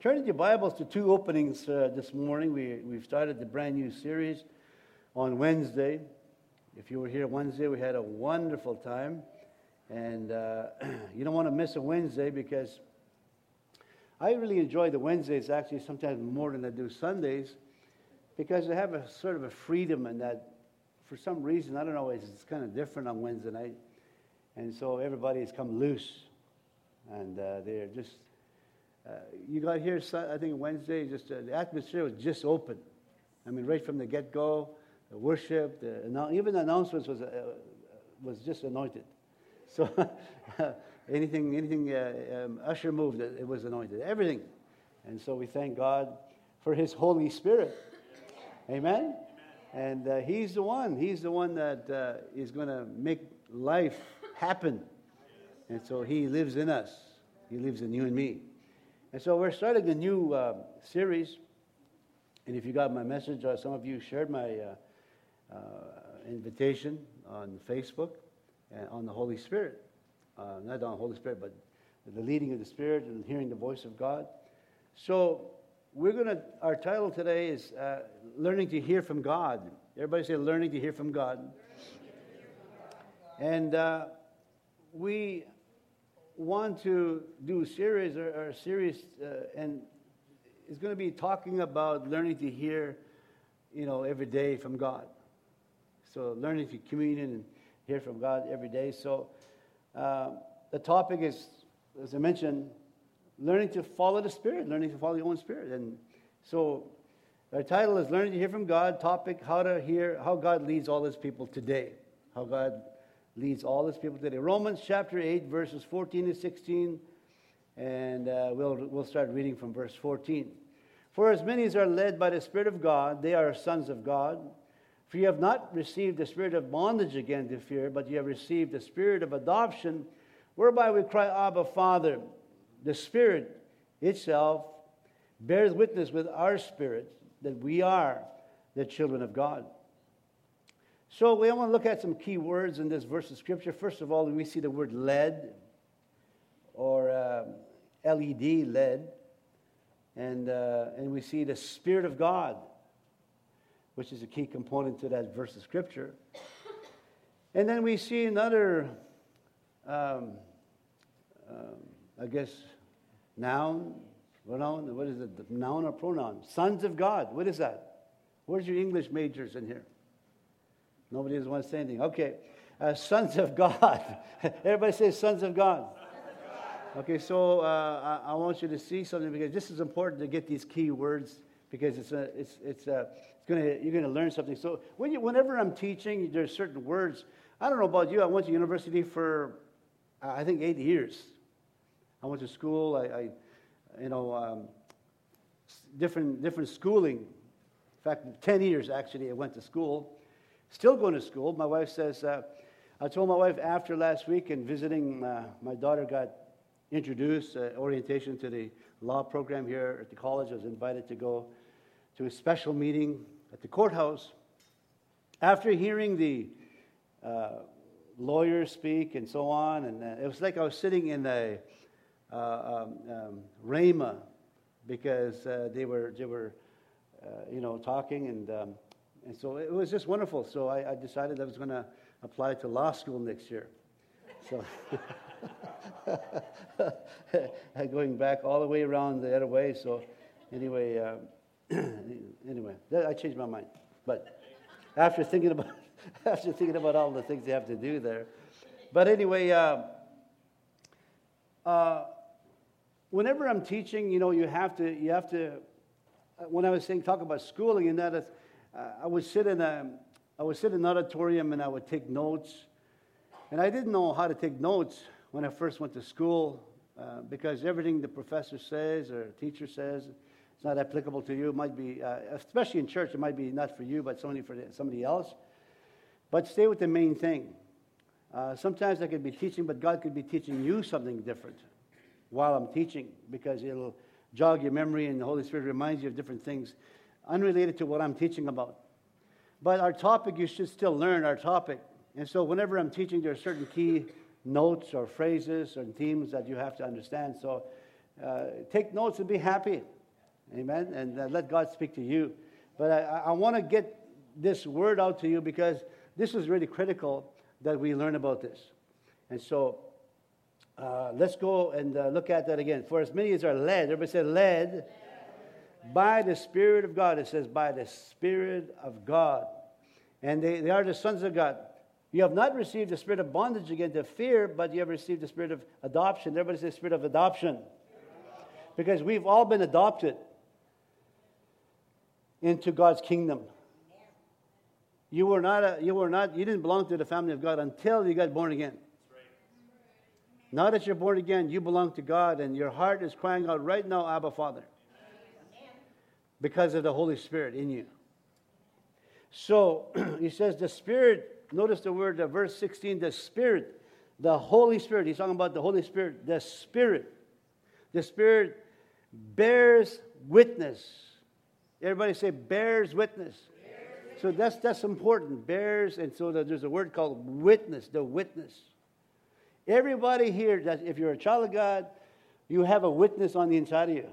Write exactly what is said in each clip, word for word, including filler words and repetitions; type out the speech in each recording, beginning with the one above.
Turning your Bibles to two openings uh, this morning. We, we've started the brand new series on Wednesday. If you were here Wednesday, we had a wonderful time. And uh, you don't want to miss a Wednesday because I really enjoy the Wednesdays actually sometimes more than I do Sundays because I have a sort of a freedom in that for some reason, I don't know, it's, it's kind of different on Wednesday night. And so everybody has come loose. And uh, they're just... Uh, you got here, I think Wednesday, just uh, the atmosphere was just open. I mean, right from the get-go, the worship, the, even the announcements was uh, was just anointed. So anything, anything uh, um, usher moved, it was anointed. Everything, and so we thank God for His Holy Spirit. Amen. And uh, He's the one. He's the one that uh, is going to make life happen. And so He lives in us. He lives in you and me. And so we're starting a new uh, series, and if you got my message, uh, some of you shared my uh, uh, invitation on Facebook and on the Holy Spirit. Uh, not on the Holy Spirit, but the leading of the Spirit and hearing the voice of God. So we're going to, our title today is uh, Learning to Hear from God. Everybody say, Learning to Hear from God. And uh, we... want to do a series or, or a series, uh, and it's going to be talking about learning to hear, you know, every day from God. So learning to communion and hear from God every day. So uh, the topic is, as I mentioned, learning to follow the Spirit, learning to follow your own Spirit. And so our title is Learning to Hear from God. Topic: How to hear, how God leads all His people today. How God leads all His people today. Romans chapter eight, verses fourteen to sixteen, and uh, we'll we'll start reading from verse fourteen. For as many as are led by the Spirit of God, they are sons of God. For you have not received the spirit of bondage again to fear, but you have received the spirit of adoption, whereby we cry, Abba, Father. The Spirit itself bears witness with our spirit that we are the children of God. So we want to look at some key words in this verse of Scripture. First of all, we see the word led, or uh, L E D, led. And, uh, and we see the Spirit of God, which is a key component to that verse of Scripture. And then we see another, um, um, I guess, noun, pronoun, what is it, the noun or pronoun? Sons of God, what is that? Where's your English majors in here? Nobody doesn't want to say anything. Okay. Uh, sons of God. Everybody say sons of God. Sons of God. Okay, so uh, I, I want you to see something because this is important to get these key words because it's a, it's it's a, it's gonna you're gonna learn something. So when you, whenever I'm teaching, there's certain words. I don't know about you. I went to university for uh, I think eight years. I went to school. I, I you know um, different different schooling. In fact, ten years actually. I went to school. Still going to school. My wife says, uh, I told my wife after last week and visiting, uh, my daughter got introduced, uh, orientation to the law program here at the college. I was invited to go to a special meeting at the courthouse. After hearing the uh, lawyers speak and so on, and uh, it was like I was sitting in a uh, um, um, rhema because uh, they were, they were uh, you know, talking and... Um, And so it was just wonderful. So I, I decided I was going to apply to law school next year. So going back all the way around the other way. So anyway, uh, anyway, I changed my mind. But after thinking about after thinking about all the things they have to do there, but anyway, uh, uh, whenever I'm teaching, you know, you have to you have to. When I was saying talk about schooling and that. Uh, I would sit in a, I would sit in an auditorium and I would take notes, and I didn't know how to take notes when I first went to school uh, because everything the professor says or teacher says, it's not applicable to you. It might be, uh, especially in church, it might be not for you, but somebody for somebody else. But stay with the main thing. Uh, sometimes I could be teaching, but God could be teaching you something different while I'm teaching because it'll jog your memory and the Holy Spirit reminds you of different things unrelated to what I'm teaching about. But our topic, you should still learn our topic. And so whenever I'm teaching, there are certain key notes or phrases or themes that you have to understand. So uh, take notes and be happy. Amen. And uh, let God speak to you. But I, I want to get this word out to you because this is really critical that we learn about this. And so uh, let's go and uh, look at that again. For as many as are led, everybody said led, led by the Spirit of God. It says by the Spirit of God. And they, they are the sons of God. You have not received the spirit of bondage again to fear, but you have received the spirit of adoption. Everybody says spirit of adoption. Because we've all been adopted into God's kingdom. You were not, a, you were not, you didn't belong to the family of God until you got born again. Now that you're born again, you belong to God, and your heart is crying out right now, Abba, Father, because of the Holy Spirit in you. So he says the Spirit. Notice the word, uh, verse sixteen, the Spirit, the Holy Spirit. He's talking about the Holy Spirit. The Spirit. The Spirit bears witness. Everybody say bears witness. Bears. So that's that's important. Bears, and so there's a word called witness, the witness. Everybody here, that if you're a child of God, you have a witness on the inside of you.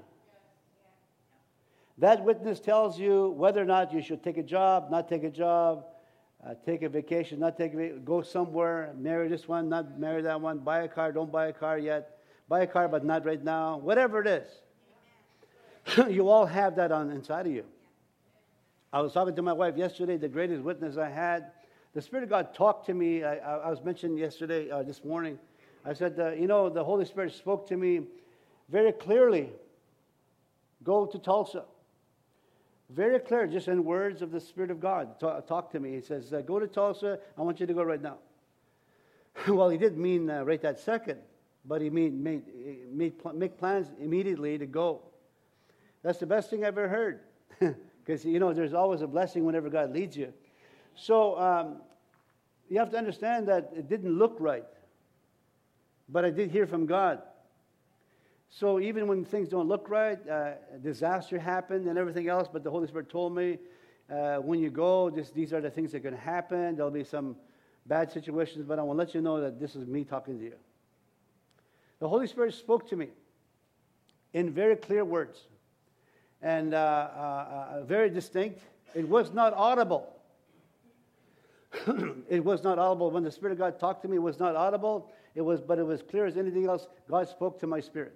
That witness tells you whether or not you should take a job, not take a job, Uh, take a vacation, not take a vacation, go somewhere, marry this one, not marry that one, buy a car, don't buy a car yet, buy a car but not right now, whatever it is. You all have that on inside of you. I was talking to my wife yesterday, the greatest witness I had. The Spirit of God talked to me. I, I, I was mentioning yesterday, uh, this morning. I said, uh, you know, the Holy Spirit spoke to me very clearly. Go to Tulsa. Very clear, just in words of the Spirit of God. Talk, talk to me. He says, uh, go to Tulsa. I want you to go right now. Well, he didn't mean uh, right that second, but he mean, made, made pl- make plans immediately to go. That's the best thing I've ever heard. Because, you know, there's always a blessing whenever God leads you. So um, you have to understand that it didn't look right. But I did hear from God. So even when things don't look right, uh, a disaster happened and everything else, but the Holy Spirit told me, uh, when you go, this, these are the things that are going to happen. There'll be some bad situations, but I want to let you know that this is me talking to you. The Holy Spirit spoke to me in very clear words and uh, uh, uh, very distinct. It was not audible. It was not audible. When the Spirit of God talked to me, it was not audible. It was, but it was clear as anything else. God spoke to my spirit.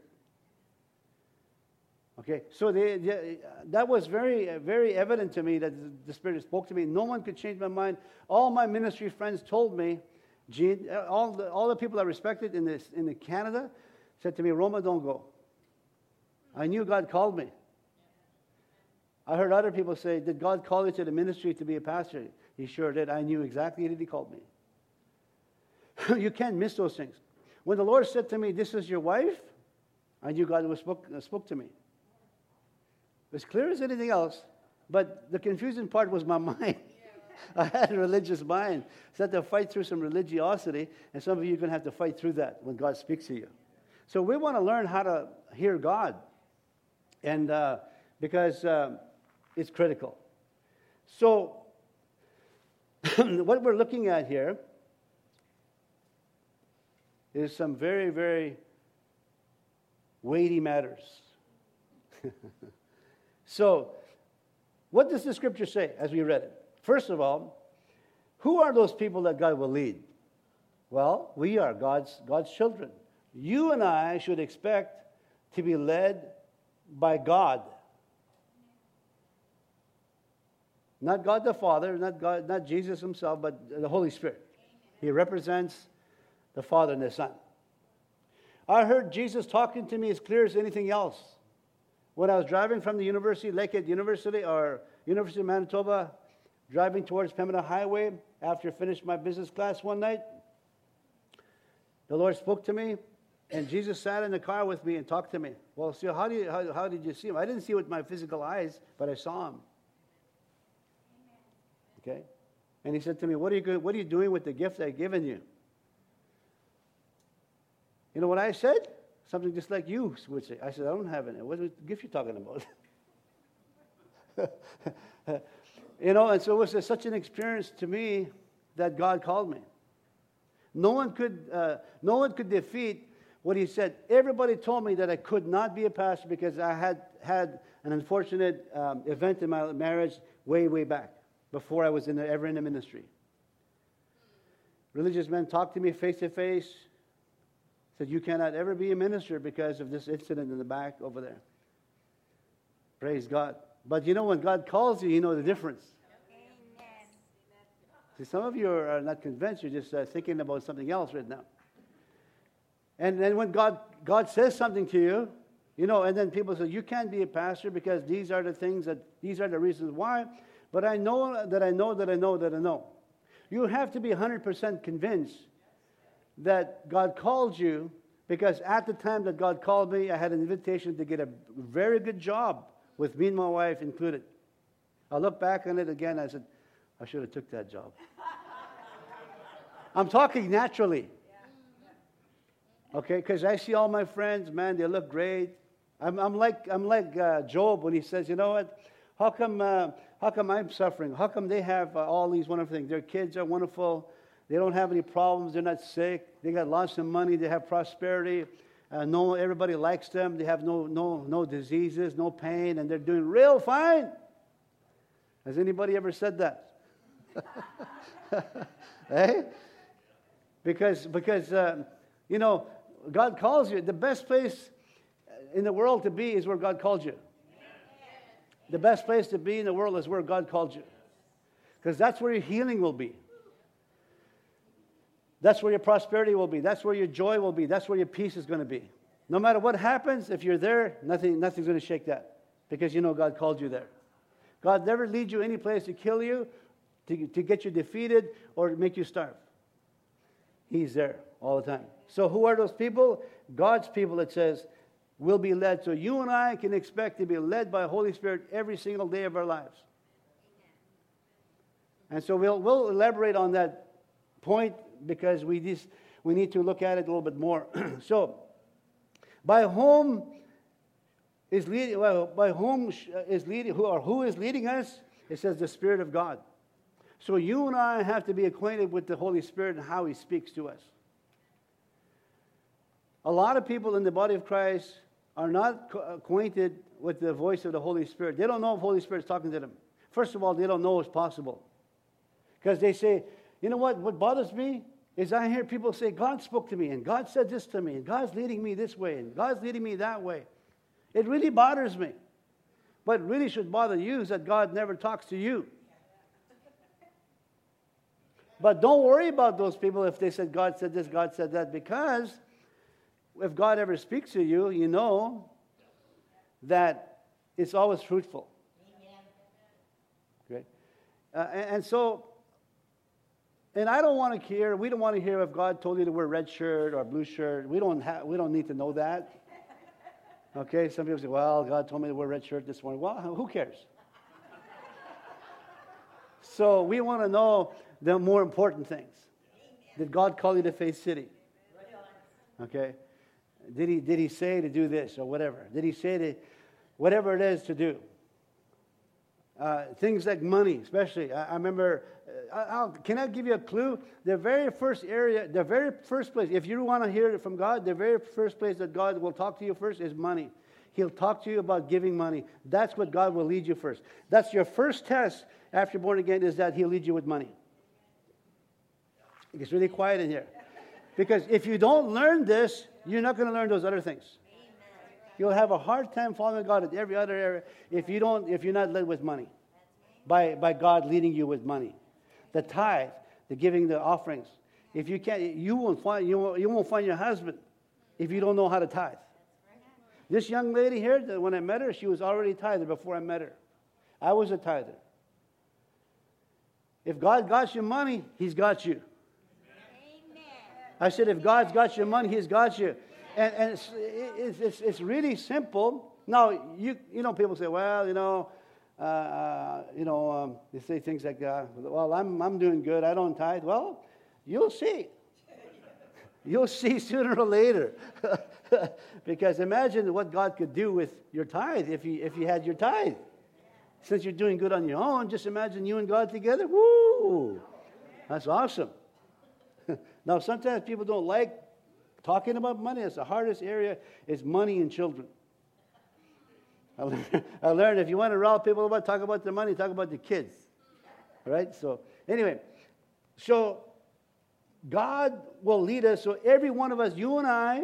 Okay, so they, they, that was very, very evident to me that the Spirit spoke to me. No one could change my mind. All my ministry friends told me, Gene, all the, all the people I respected in this in the Canada said to me, Roma, don't go. I knew God called me. I heard other people say, did God call you to the ministry to be a pastor? He sure did. I knew exactly that He called me. You can't miss those things. When the Lord said to me, this is your wife, I knew God was spoke, uh, spoke to me. As clear as anything else, but the confusing part was my mind. I had a religious mind. So I had to fight through some religiosity, and some of you are going to have to fight through that when God speaks to you. So we want to learn how to hear God, and uh, because uh, it's critical. So what we're looking at here is some very, very weighty matters. So, what does the Scripture say as we read it? First of all, who are those people that God will lead? Well, we are God's, God's children. You and I should expect to be led by God. Not God the Father, not God, not Jesus Himself, but the Holy Spirit. He represents the Father and the Son. I heard Jesus talking to me as clear as anything else. When I was driving from the university, Lakehead University or University of Manitoba, driving towards Pembina Highway after I finished my business class one night, the Lord spoke to me, and Jesus sat in the car with me and talked to me. Well, see, how, do you, how, how did you see Him? I didn't see Him with my physical eyes, but I saw Him. Okay? And He said to me, what are you, what are you doing with the gift I've given you? You know what I said? Something just like you would say. I said, I don't have any. What gift you talking about? You know, and so it was such an experience to me that God called me. No one could, uh, no one could defeat what he said. Everybody told me that I could not be a pastor because I had had an unfortunate um, event in my marriage way, way back, before I was in the, ever in the ministry. Religious men talked to me face to face, said, you cannot ever be a minister because of this incident in the back over there. Praise God. But you know, when God calls you, you know the difference. Amen. See, some of you are not convinced. You're just uh, thinking about something else right now. And then when God, God says something to you, you know, and then people say, you can't be a pastor because these are the things that, these are the reasons why. But I know that I know that I know that I know. You have to be one hundred percent convinced that God called you, because at the time that God called me, I had an invitation to get a very good job with me and my wife included. I look back on it again, I said, I should have took that job. I'm talking naturally. Okay, because I see all my friends, man, they look great. I'm, I'm like I'm like uh, Job when he says, you know what? How come uh, how come I'm suffering? How come they have uh, all these wonderful things? Their kids are wonderful. They don't have any problems. They're not sick. They got lots of money. They have prosperity. Uh, no, everybody likes them. They have no no no diseases, no pain, and they're doing real fine. Has anybody ever said that? Eh? Because because uh, you know, God calls you. The best place in the world to be is where God called you. The best place to be in the world is where God called you. Because that's where your healing will be. That's where your prosperity will be. That's where your joy will be. That's where your peace is going to be. No matter what happens, if you're there, nothing, nothing's going to shake that. Because you know God called you there. God never leads you any place to kill you, to, to get you defeated, or to make you starve. He's there all the time. So who are those people? God's people, it says, will be led. So you and I can expect to be led by the Holy Spirit every single day of our lives. And so we'll, we'll elaborate on that point because we just, we need to look at it a little bit more. So, by whom is leading? Well, by whom is leading? Who or who is leading us? It says the Spirit of God. So you and I have to be acquainted with the Holy Spirit and how He speaks to us. A lot of people in the body of Christ are not acquainted with the voice of the Holy Spirit. They don't know if the Holy Spirit is talking to them. First of all, they don't know it's possible. Because they say, you know what, what bothers me is I hear people say, God spoke to me, and God said this to me, and God's leading me this way, and God's leading me that way. It really bothers me. What really should bother you is that God never talks to you. But don't worry about those people if they said, God said this, God said that, because if God ever speaks to you, you know that it's always fruitful. Okay? Uh, and, and so, and I don't want to hear, we don't want to hear if God told you to wear red shirt or blue shirt. We don't have, we don't need to know that. Okay? Some people say, well, God told me to wear red shirt this morning. Well, who cares? So we want to know the more important things. Did God call you to Faith City? Okay? Did he, did he say to do this or whatever? Did he say to, whatever it is to do? Uh, things like money, especially. I, I remember, uh, I'll, can I give you a clue? The very first area, the very first place, if you want to hear it from God, the very first place that God will talk to you first is money. He'll talk to you about giving money. That's what God will lead you first. That's your first test after you're born again, is that He'll lead you with money. It gets really quiet in here. Because if you don't learn this, you're not going to learn those other things. You'll have a hard time following God in every other area if you don't, if you're not led with money, by by God leading you with money. The tithe, the giving, the offerings. If you can't, you won't find you won't, you won't find your husband if you don't know how to tithe. This young lady here, when I met her, she was already a tither before I met her. I was a tither. If God got your money, He's got you. I said, if God's got your money, He's got you. And, and it's, it's, it's, it's really simple. Now, you you know, people say, well, you know, uh, you know, um, they say things like, uh, well, I'm I'm doing good. I don't tithe. Well, you'll see. You'll see sooner or later. Because imagine what God could do with your tithe if you if you had your tithe. Since you're doing good on your own, just imagine you and God together. Woo! That's awesome. Now, sometimes people don't like talking about money, it's the hardest area, is money and children. I learned, I learned if you want to rile people about, talk about their money, talk about the kids. Right? So, anyway, so God will lead us. So every one of us, you and I,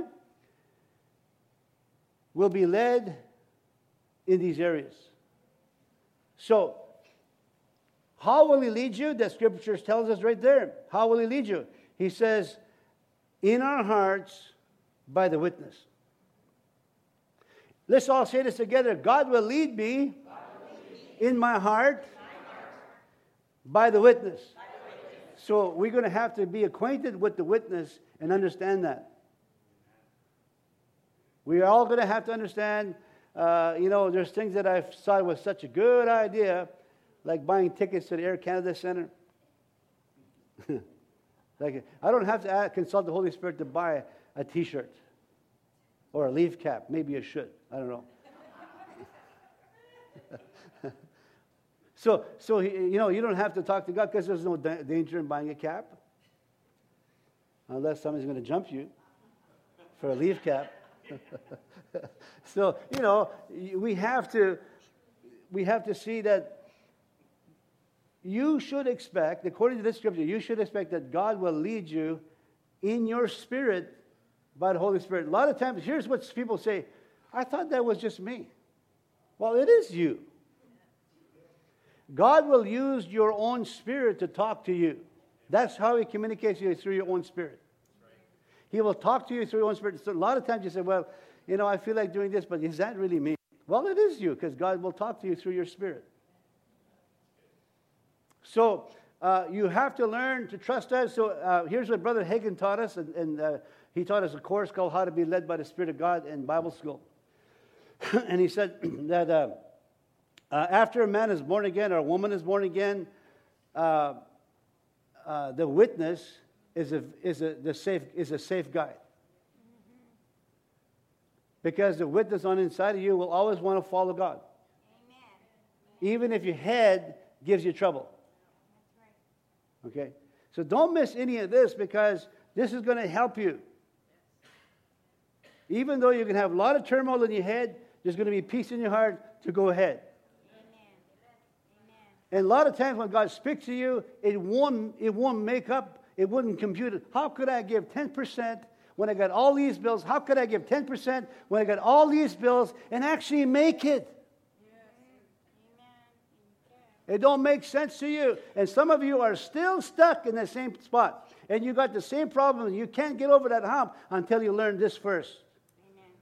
will be led in these areas. So, how will He lead you? The Scripture tells us right there. How will He lead you? He says, in our hearts, by the witness. Let's all say this together. God will lead me, will lead me in my heart, in my heart by, the witness. by the witness. So we're going to have to be acquainted with the witness and understand that. We are all going to have to understand, uh, you know, there's things that I thought was such a good idea, like buying tickets to the Air Canada Center. Like, I don't have to ask, consult the Holy Spirit to buy a T-shirt or a leaf cap. Maybe I should. I don't know. so, so you know, you don't have to talk to God because there's no da- danger in buying a cap, unless somebody's going to jump you for a leaf cap. So, you know, we have to, we have to see that. You should expect, according to this scripture, you should expect that God will lead you in your spirit by the Holy Spirit. A lot of times, here's what people say, I thought that was just me. Well, it is you. God will use your own spirit to talk to you. That's how He communicates to you, through your own spirit. He will talk to you through your own spirit. So a lot of times you say, well, you know, I feel like doing this, but is that really me? Well, it is you, because God will talk to you through your spirit. So uh, you have to learn to trust us. So uh, here's what Brother Hagin taught us, and, and uh, he taught us a course called How to Be Led by the Spirit of God in Bible School. And he said that uh, uh, after a man is born again or a woman is born again, uh, uh, the witness is a is a the safe is a safe guide. Because the witness on the inside of you will always want to follow God. Amen. Even if your head gives you trouble. Okay? So don't miss any of this, because this is going to help you. Even though you can have a lot of turmoil in your head, there's going to be peace in your heart to go ahead. Amen. And a lot of times when God speaks to you, it won't, it won't make up, it wouldn't compute it. How could I give ten percent when I got all these bills? How could I give ten percent when I got all these bills and actually make it? It don't make sense to you. And some of you are still stuck in the same spot. And you got the same problem. You can't get over that hump until you learn this first. Amen.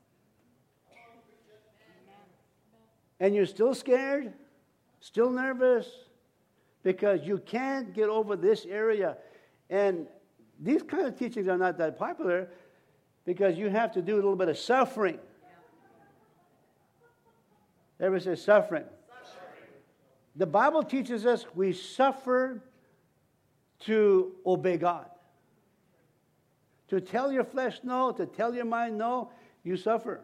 And you're still scared, still nervous, because you can't get over this area. And these kind of teachings are not that popular, because you have to do a little bit of suffering. Everybody says suffering. The Bible teaches us we suffer to obey God. To tell your flesh no, to tell your mind no, you suffer.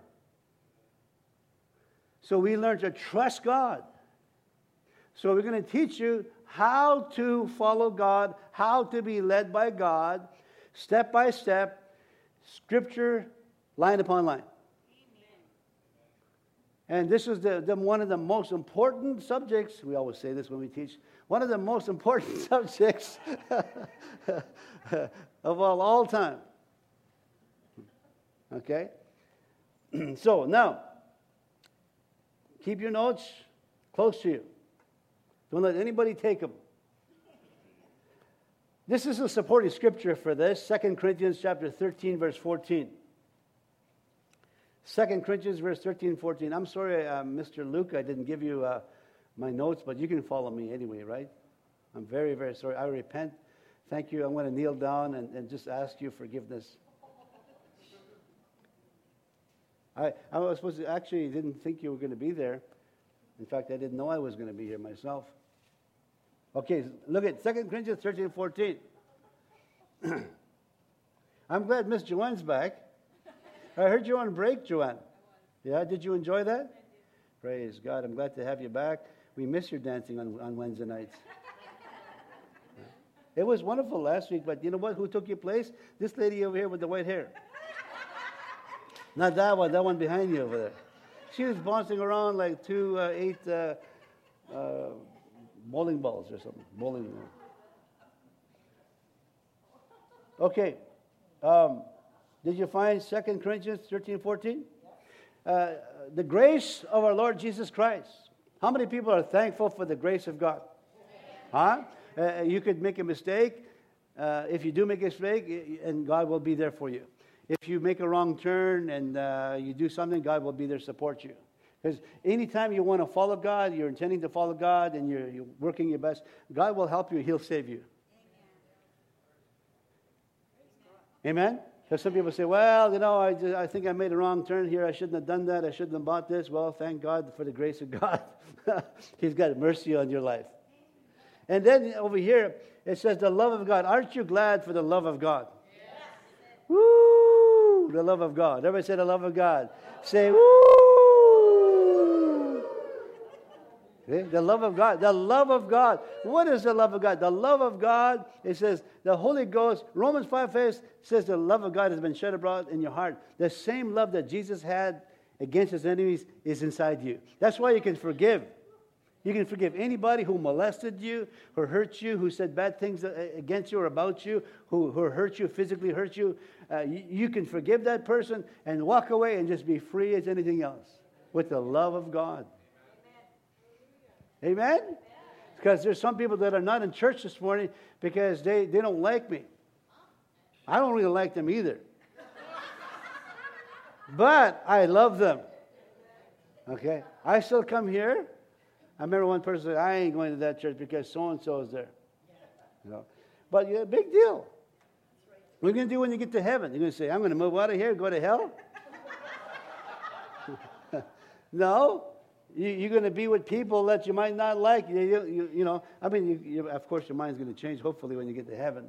So we learn to trust God. So we're going to teach you how to follow God, how to be led by God, step by step, scripture, line upon line. And this is the, the, one of the most important subjects. We always say this when we teach. One of the most important subjects of all, all time. Okay? So, now, keep your notes close to you. Don't let anybody take them. This is a supporting scripture for this. Second Corinthians chapter thirteen, verse fourteen. Second Corinthians verse thirteen, fourteen. I'm sorry, uh, Mister Luke, I didn't give you uh, my notes, but you can follow me anyway, right? I'm very, very sorry. I repent. Thank you. I'm going to kneel down and, and just ask you forgiveness. I, I was supposed to, actually didn't think you were going to be there. In fact, I didn't know I was going to be here myself. Okay, look at Second Corinthians thirteen, fourteen. I'm glad Miss Joanne's back. I heard you on break, Joanne. Yeah, did you enjoy that? Praise God. I'm glad to have you back. We miss your dancing on, on Wednesday nights. It was wonderful last week, but you know what? Who took your place? This lady over here with the white hair. Not that one, that one behind you over there. She was bouncing around like two, uh, eight uh, uh, bowling balls or something. Bowling. Okay. Um, did you find Second Corinthians thirteen, fourteen? Uh, the grace of our Lord Jesus Christ. How many people are thankful for the grace of God? Huh? Uh, you could make a mistake. Uh, if you do make a mistake, and God will be there for you. If you make a wrong turn and uh, you do something, God will be there to support you. Because anytime you want to follow God, you're intending to follow God, and you're, you're working your best, God will help you. He'll save you. Amen? Because some people say, well, you know, I, just, I think I made a wrong turn here. I shouldn't have done that. I shouldn't have bought this. Well, thank God for the grace of God. He's got mercy on your life. And then over here, it says the love of God. Aren't you glad for the love of God? Yes. Woo! The love of God. Everybody say the love of God. Say, woo! Okay? The love of God. The love of God. What is the love of God? The love of God, it says, the Holy Ghost. Romans five says the love of God has been shed abroad in your heart. The same love that Jesus had against his enemies is inside you. That's why you can forgive. You can forgive anybody who molested you, who hurt you, who said bad things against you or about you, who, who hurt you, physically hurt you. Uh, you. You can forgive that person and walk away and just be free as anything else with the love of God. Amen? Amen? Because there's some people that are not in church this morning because they, they don't like me. I don't really like them either. But I love them. Okay? I still come here. I remember one person said, I ain't going to that church because so-and-so is there. You know? But yeah, big deal. What are you going to do when you get to heaven? You're going to say, I'm going to move out of here and go to hell? No. You, you're going to be with people that you might not like. You, you, you, you know, I mean, you, you, of course, your mind's going to change, hopefully, when you get to heaven.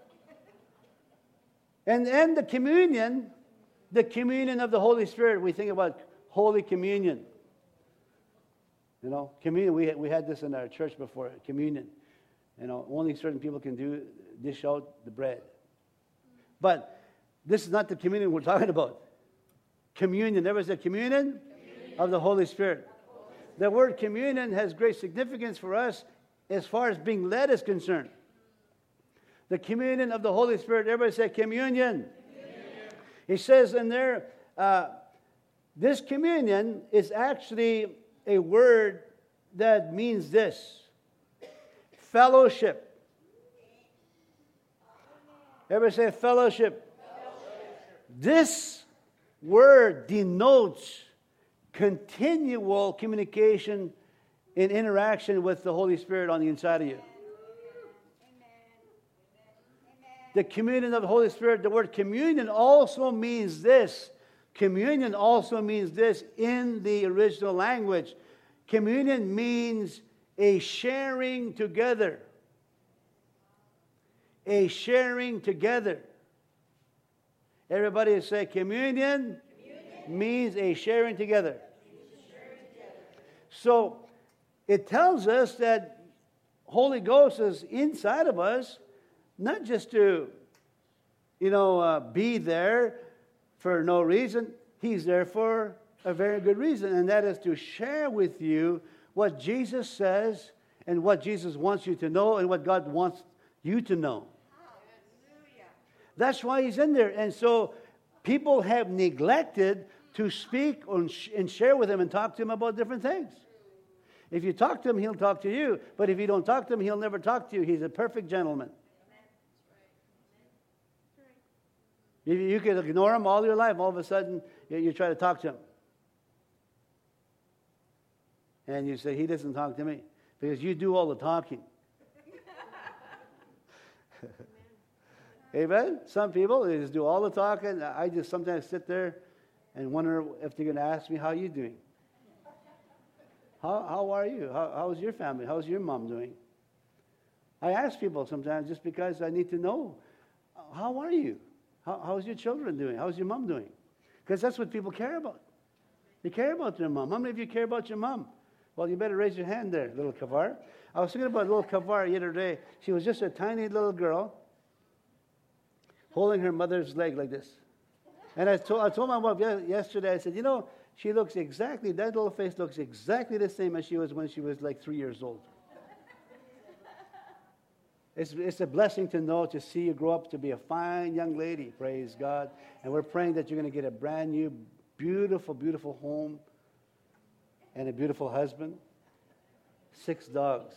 And, and the communion, the communion of the Holy Spirit, we think about Holy Communion. You know, communion, we had, we had this in our church before, communion. You know, only certain people can do, dish out the bread. But this is not the communion we're talking about. Communion, there was a communion, communion of the Holy Spirit. The word communion has great significance for us as far as being led is concerned. The communion of the Holy Spirit, everybody say communion. Communion. He says in there, uh, this communion is actually a word that means this: fellowship. Everybody say fellowship. Fellowship. This word denotes continual communication and interaction with the Holy Spirit on the inside of you. The communion of the Holy Spirit, the word communion also means this. Communion also means this in the original language. Communion means a sharing together. A sharing together. Everybody say communion, communion. means a sharing together. sharing together. So it tells us that Holy Ghost is inside of us, not just to, you know, uh, be there for no reason. He's there for a very good reason, and that is to share with you what Jesus says and what Jesus wants you to know and what God wants you to know. Hallelujah. That's why he's in there. And so people have neglected to speak and share with him and talk to him about different things. If you talk to him, he'll talk to you. But if you don't talk to him, he'll never talk to you. He's a perfect gentleman. You, you could ignore him all your life. All of a sudden, you, you try to talk to him. And you say, he doesn't talk to me. Because you do all the talking. Amen? Some people, they just do all the talking. I just sometimes sit there and wonder if they're going to ask me, how are you doing? How, how are you? How, how's your family? How's your mom doing? I ask people sometimes just because I need to know, how are you? How, how's your children doing? How's your mom doing? Because that's what people care about. They care about their mom. How many of you care about your mom? Well, you better raise your hand there, little Kavar. I was thinking about little Kavar the other day. She was just a tiny little girl holding her mother's leg like this. And I told, I told my wife ye- yesterday, I said, you know, she looks exactly, that little face looks exactly the same as she was when she was like three years old. It's, it's a blessing to know, to see you grow up to be a fine young lady, praise God. And we're praying that you're going to get a brand new, beautiful, beautiful home and a beautiful husband. Six dogs.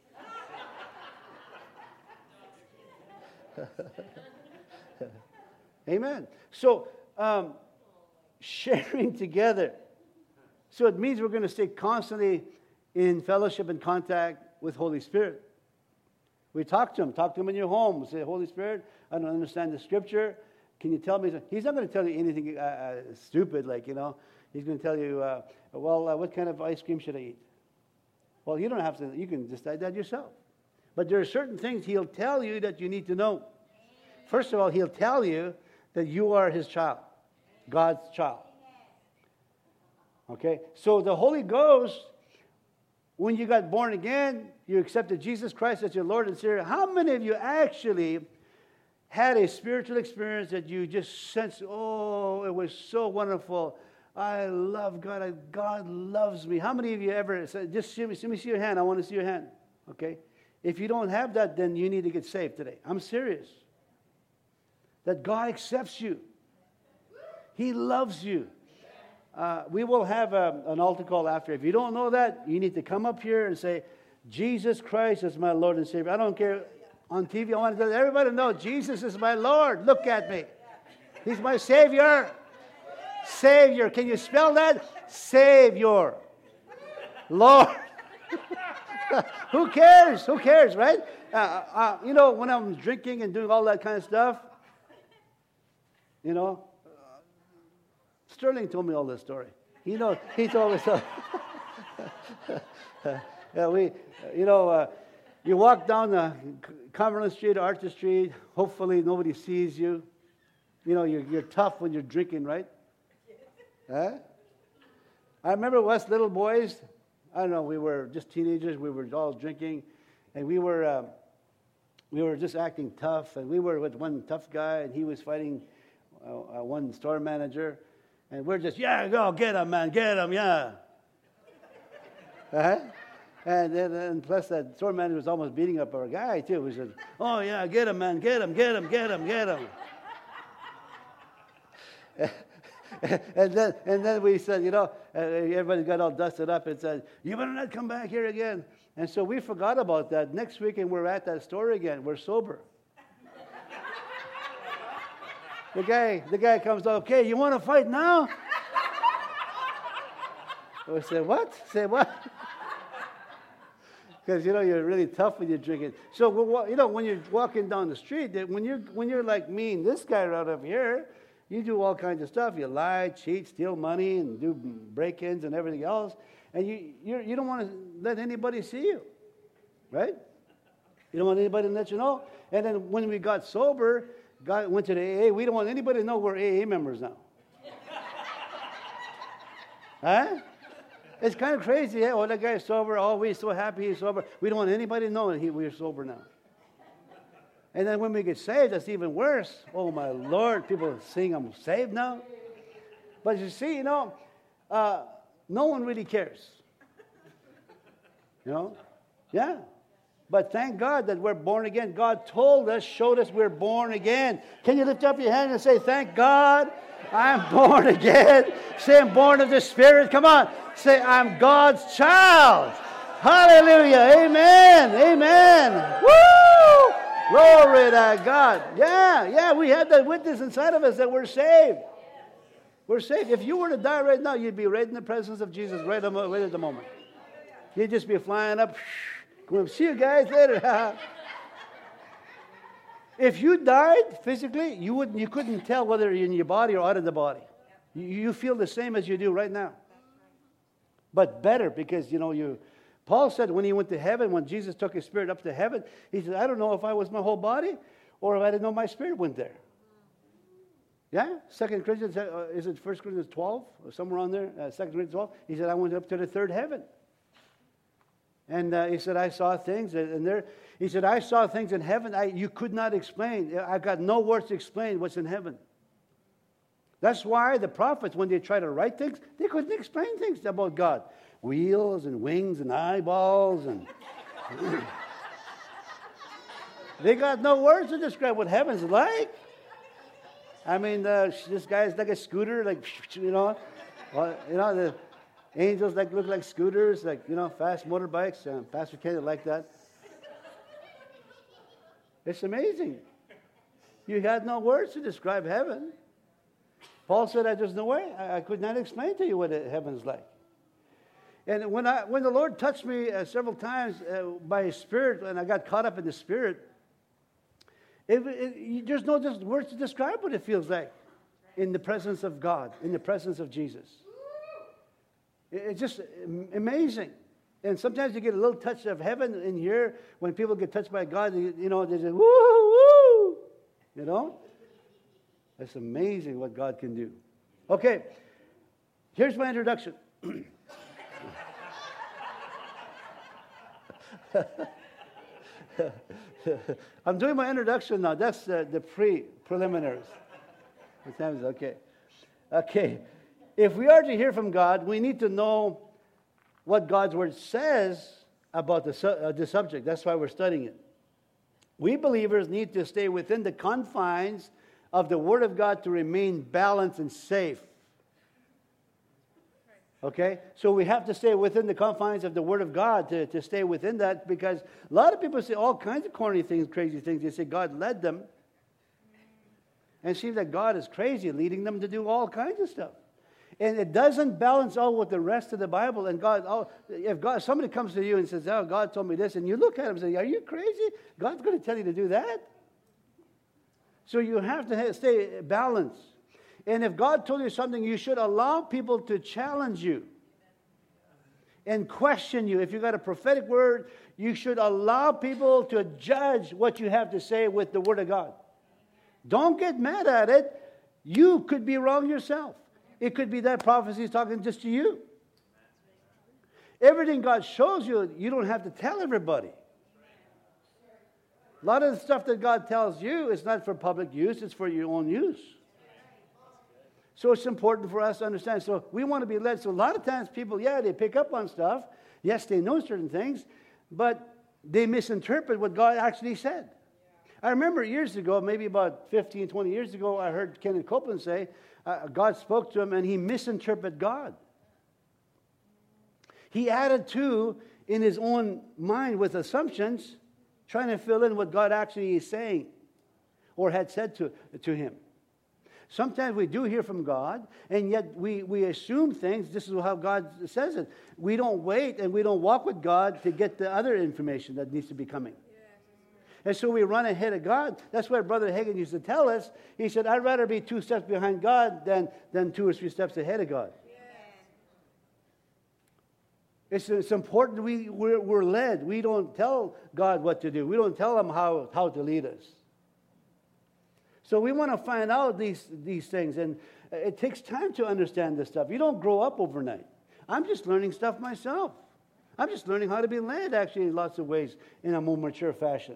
Amen. So, um, sharing together. So it means we're going to stay constantly in fellowship and contact with Holy Spirit. We talk to him. Talk to him in your home. Say, Holy Spirit, I don't understand the scripture. Can you tell me? He's not going to tell you anything uh, uh, stupid, like, you know. He's going to tell you, uh, well, uh, what kind of ice cream should I eat? Well, you don't have to. You can decide that yourself. But there are certain things he'll tell you that you need to know. First of all, he'll tell you that you are his child, God's child. Okay? So the Holy Ghost, when you got born again, you accepted Jesus Christ as your Lord and Savior. How many of you actually had a spiritual experience that you just sensed, oh, it was so wonderful. I love God. I, God loves me. How many of you ever said, just see me, see me see your hand. I want to see your hand. Okay? If you don't have that, then you need to get saved today. I'm serious. That God accepts you. He loves you. Uh, we will have a, an altar call after. If you don't know that, you need to come up here and say, Jesus Christ is my Lord and Savior. I don't care. On T V, I want to let everybody know, Jesus is my Lord. Look at me. He's my Savior. Savior. Can you spell that? Savior. Lord. Who cares? Who cares, right? Uh, uh, you know, when I'm drinking and doing all that kind of stuff, you know, uh, Sterling told me all this story. He knows. He told me so. yeah, we, you know, uh, you walk down the Cumberland Street, Archer Street. Hopefully, nobody sees you. You know, you're, you're tough when you're drinking, right? Huh? I remember us little boys. I don't know. We were just teenagers. We were all drinking, and we were uh, we were just acting tough. And we were with one tough guy, and he was fighting uh, uh, one store manager. And we're just, yeah, go get him, man, get him, yeah. Uh-huh. And then, and plus that store manager was almost beating up our guy too. We said, oh yeah, get him, man, get him, get him, get him, get him. and then, and then we said, you know, uh, everybody got all dusted up and said, you better not come back here again. And so we forgot about that. Next weekend we're at that store again. We're sober. The guy, the guy comes up, okay, you want to fight now? We say, what? Say what? Because, you know, you're really tough when you're drinking. So, you know, when you're walking down the street, when you're, when you're like me and this guy right up here, you do all kinds of stuff. You lie, cheat, steal money, and do break-ins and everything else. And you you're, you don't want to let anybody see you, right? You don't want anybody to let you know. And then when we got sober, got, went to the A A, we don't want anybody to know we're A A members now. Huh? It's kind of crazy. Eh? Oh, that guy's sober. Oh, we're so happy he's sober. We don't want anybody to know that he, we're sober now. And then when we get saved, that's even worse. Oh, my Lord. People saying I'm saved now. But you see, you know, uh, no one really cares. You know? Yeah. But thank God that we're born again. God told us, showed us we're born again. Can you lift up your hand and say, thank God I'm born again? Say, I'm born of the Spirit. Come on. Say, I'm God's child. Hallelujah. Amen. Amen. Woo! Glory to God. Yeah, yeah, we have that witness inside of us that we're saved. We're saved. If you were to die right now, you'd be right in the presence of Jesus right at the moment. You'd just be flying up. See you guys later. If you died physically, you wouldn't, you couldn't tell whether you're in your body or out of the body. You, you feel the same as you do right now. But better because, you know, you... Paul said when he went to heaven, when Jesus took his spirit up to heaven, he said, I don't know if I was my whole body or if I didn't know my spirit went there. Yeah? Second Corinthians, uh, is it First Corinthians twelve? Or somewhere on there? Uh, Second Corinthians twelve. He said, I went up to the third heaven. And uh, he said, I saw things. And there, he said, I saw things in heaven I, you could not explain. I've got no words to explain what's in heaven. That's why the prophets, when they try to write things, they couldn't explain things about God. Wheels and wings and eyeballs and... They got no words to describe what heaven's like. I mean, uh, this guy's like a scooter, like, you know. Well, you know, the angels like look like scooters, like, you know, fast motorbikes. Uh, Pastor Kenny like that. It's amazing. You had no words to describe heaven. Paul said, "I there's no way. I, I could not explain to you what heaven's like." And when I when the Lord touched me uh, several times uh, by His Spirit, and I got caught up in the Spirit, it, it, there's no just words to describe what it feels like in the presence of God, in the presence of Jesus. It, it's just amazing. And sometimes you get a little touch of heaven in here. When people get touched by God, you, you know, they say, "Woo, woo," you know. It's amazing what God can do. Okay, here's my introduction. I'm doing my introduction now. That's uh, the pre-preliminaries. Sometimes, okay. Okay. If we are to hear from God, we need to know what God's Word says about the, su- uh, the subject. That's why we're studying it. We believers need to stay within the confines of the Word of God to remain balanced and safe. Okay? So we have to stay within the confines of the Word of God to, to stay within that, because a lot of people say all kinds of corny things, crazy things. They say God led them. And it seems that God is crazy, leading them to do all kinds of stuff. And it doesn't balance out with the rest of the Bible. And God, oh, if God, somebody comes to you and says, "Oh, God told me this," and you look at him and say, "Are you crazy? God's going to tell you to do that?" So you have to stay balanced. And if God told you something, you should allow people to challenge you and question you. If you got a prophetic word, you should allow people to judge what you have to say with the Word of God. Don't get mad at it. You could be wrong yourself. It could be that prophecy is talking just to you. Everything God shows you, you don't have to tell everybody. A lot of the stuff that God tells you is not for public use, it's for your own use. So it's important for us to understand. So we want to be led. So a lot of times people, yeah, they pick up on stuff. Yes, they know certain things, but they misinterpret what God actually said. I remember years ago, maybe about fifteen, twenty years ago, I heard Kenneth Copeland say, uh, God spoke to him and he misinterpreted God. He added to in his own mind with assumptions, trying to fill in what God actually is saying or had said to, to him. Sometimes we do hear from God, and yet we, we assume things. This is how God says it. We don't wait and we don't walk with God to get the other information that needs to be coming. And so we run ahead of God. That's what Brother Hagin used to tell us. He said, "I'd rather be two steps behind God than, than two or three steps ahead of God." It's, it's important we, we're, we're led. We don't tell God what to do. We don't tell him how, how to lead us. So we want to find out these, these things. And it takes time to understand this stuff. You don't grow up overnight. I'm just learning stuff myself. I'm just learning how to be led, actually, in lots of ways, in a more mature fashion.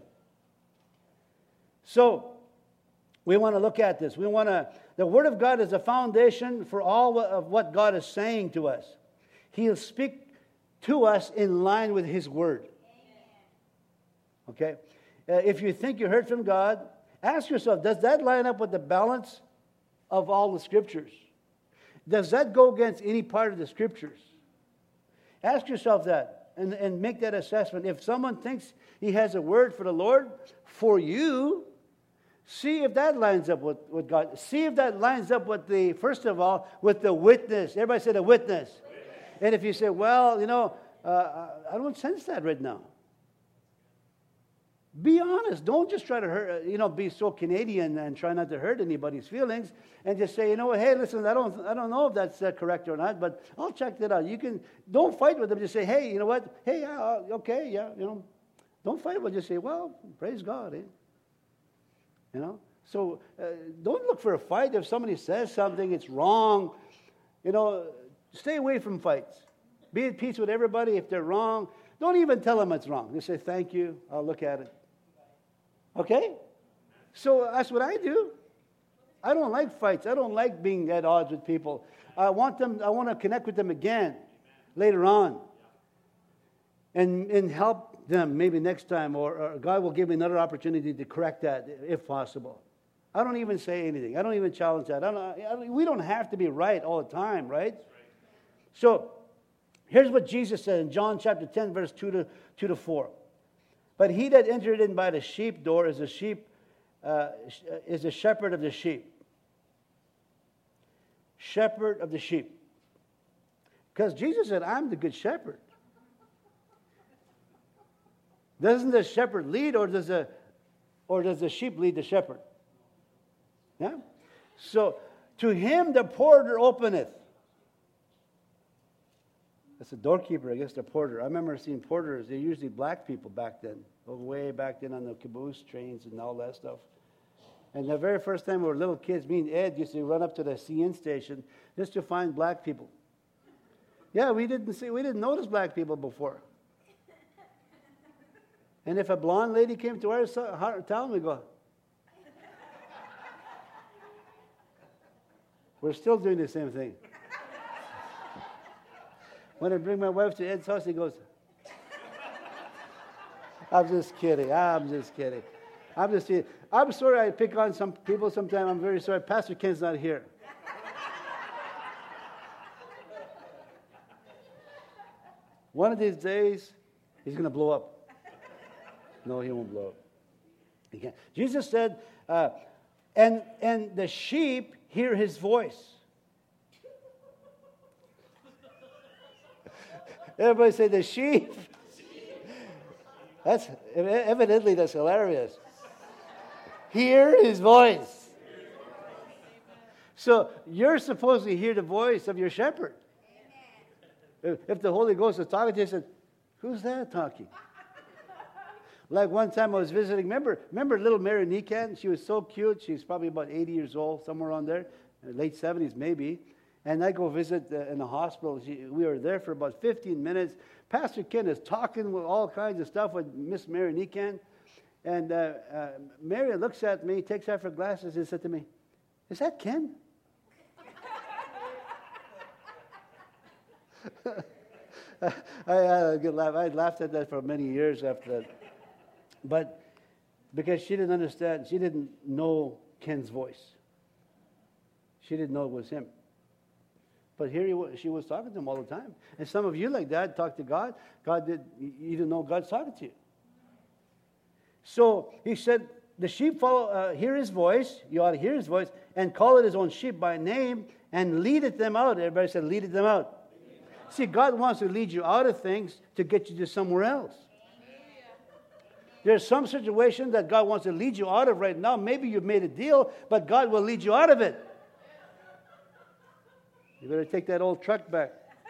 So we want to look at this. We want to, the Word of God is a foundation for all of what God is saying to us. He'll speak to us in line with His Word. Okay? Uh, if you think you heard from God, ask yourself, does that line up with the balance of all the Scriptures? Does that go against any part of the Scriptures? Ask yourself that and, and make that assessment. If someone thinks he has a word for the Lord, for you, see if that lines up with, with God. See if that lines up with the, first of all, with the witness. Everybody said a witness. Witness. And if you say, well, you know, uh, I don't sense that right now. Be honest. Don't just try to hurt, you know, be so Canadian and try not to hurt anybody's feelings and just say, you know, hey, listen, I don't, I don't know if that's uh, correct or not, but I'll check that out. You can, don't fight with them. Just say, hey, you know what? Hey, uh, okay, yeah, you know, don't fight with them. Just say, well, praise God, eh? You know, so uh, don't look for a fight. If somebody says something, it's wrong. You know, stay away from fights. Be at peace with everybody. If they're wrong, don't even tell them it's wrong. Just say, thank you. I'll look at it. Okay? So that's what I do. I don't like fights. I don't like being at odds with people. I want them. I want to connect with them again later on, and and help them maybe next time, or, or God will give me another opportunity to correct that if possible. I don't even say anything. I don't even challenge that. I don't, I don't, we don't have to be right all the time, right? right? So here's what Jesus said in John chapter ten, verse two to two to four. But he that entered in by the sheep door is a sheep, uh, is a shepherd of the sheep. Shepherd of the sheep. Because Jesus said, I'm the good shepherd. Doesn't the shepherd lead, or does the or does the sheep lead the shepherd? Yeah? So, to him the porter openeth. That's the doorkeeper, I guess, the porter. I remember seeing porters. They're usually black people back then. Way back then on the caboose trains and all that stuff. And the very first time we were little kids, me and Ed used to run up to the C N station just to find black people. Yeah, we didn't see, we didn't notice black people before. And if a blonde lady came to our town, we go, we're still doing the same thing. When I bring my wife to Ed's house, he goes, I'm just kidding. I'm just kidding. I'm just kidding. I'm sorry I pick on some people sometimes. I'm very sorry. Pastor Ken's not here. One of these days, he's going to blow up. No, he won't blow up. He can't. Jesus said, uh, and, and the sheep hear his voice. Everybody say the sheep. That's evidently that's hilarious. Hear his voice. So you're supposed to hear the voice of your shepherd. If the Holy Ghost is talking to you, said, who's that talking? Like one time I was visiting, remember, remember little Mary Nikan? She was so cute. She's probably about eighty years old, somewhere around there, late seventies maybe. And I go visit uh, in the hospital. She, we were there for about fifteen minutes. Pastor Ken is talking with all kinds of stuff with Miss Mary Nikan. And uh, uh, Mary looks at me, takes off her glasses, and said to me, is that Ken? I, I had a good laugh. I laughed at that for many years after that. But because she didn't understand, she didn't know Ken's voice. She didn't know it was him. But here he was, she was talking to him all the time. And some of you like that talk to God. God did, you didn't know God's talking to you. So he said, the sheep follow, uh, hear his voice. You ought to hear his voice and call it his own sheep by name and leadeth them out. Everybody said, leadeth them out. See, God wants to lead you out of things to get you to somewhere else. There's some situation that God wants to lead you out of right now. Maybe you've made a deal, but God will lead you out of it. You better take that old truck back.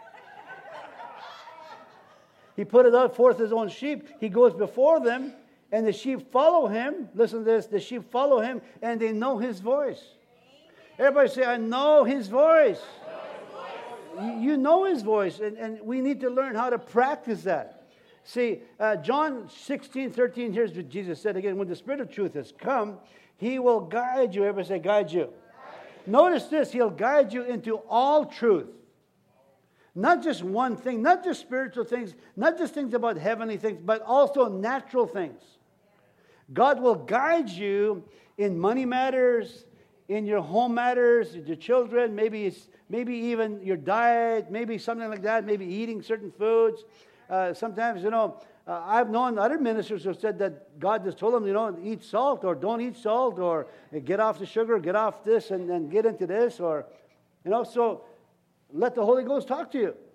He put it out forth his own sheep. He goes before them, and the sheep follow him. Listen to this. The sheep follow him, and they know his voice. Everybody say, I know his voice. You know his voice, and, and we need to learn how to practice that. See, uh, John sixteen, thirteen, here's what Jesus said again. When the Spirit of truth has come, he will guide you. Everybody say, guide you. Notice this, he'll guide you into all truth. Not just one thing, not just spiritual things, not just things about heavenly things, but also natural things. God will guide you in money matters, in your home matters, your children, maybe it's, maybe even your diet, maybe something like that, maybe eating certain foods. Uh, sometimes, you know, uh, I've known other ministers who have said that God just told them, you know, eat salt or don't eat salt or get off the sugar, get off this and, and get into this or, you know, so let the Holy Ghost talk to you.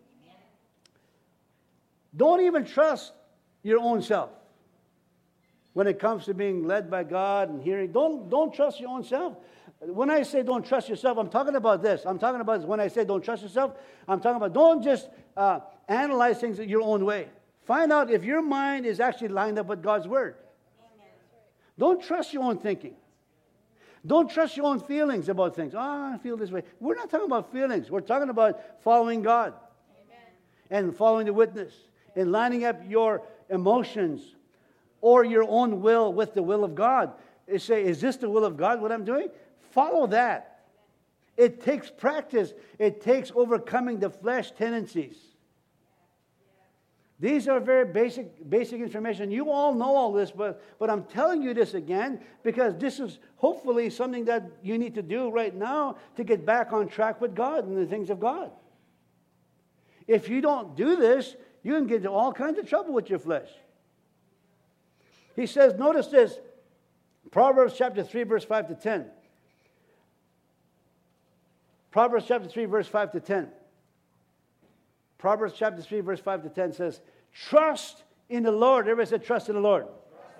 Don't even trust your own self when it comes to being led by God and hearing. Don't, don't trust your own self. When I say don't trust yourself, I'm talking about this. I'm talking about this. When I say don't trust yourself, I'm talking about don't just uh, analyze things your own way. Find out if your mind is actually lined up with God's Word. Amen. Don't trust your own thinking. Don't trust your own feelings about things. Oh, I feel this way. We're not talking about feelings. We're talking about following God. Amen. And following the witness and lining up your emotions or your own will with the will of God. They say, is this the will of God, what I'm doing? follow that. It takes practice. It takes overcoming the flesh tendencies. These are very basic basic information. You all know all this, but, but I'm telling you this again because this is hopefully something that you need to do right now to get back on track with God and the things of God. If you don't do this, you can get into all kinds of trouble with your flesh. He says, notice this, Proverbs chapter three, verse five to ten. Proverbs chapter three, verse five to ten. Proverbs chapter three, verse five to ten says, trust in the Lord. Everybody said, trust in the Lord.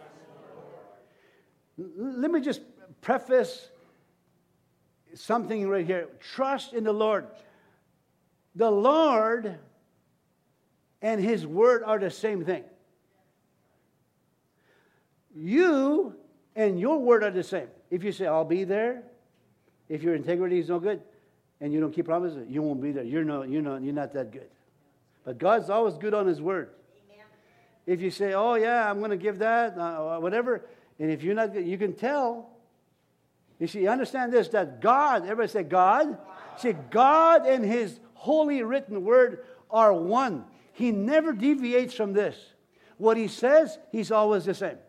In the Lord. Let me just preface something right here. Trust in the Lord. The Lord and His Word are the same thing. You and your word are the same. If you say, I'll be there, if your integrity is no good, and you don't keep promises, you won't be there. You're, no, you're, not, you're not that good. But God's always good on His word. Amen. If you say, oh yeah, I'm going to give that, uh, whatever, and if you're not good, you can tell. You see, understand this, that God, everybody say God. God. See, God and His holy written word are one. He never deviates from this. What He says, He's always the same.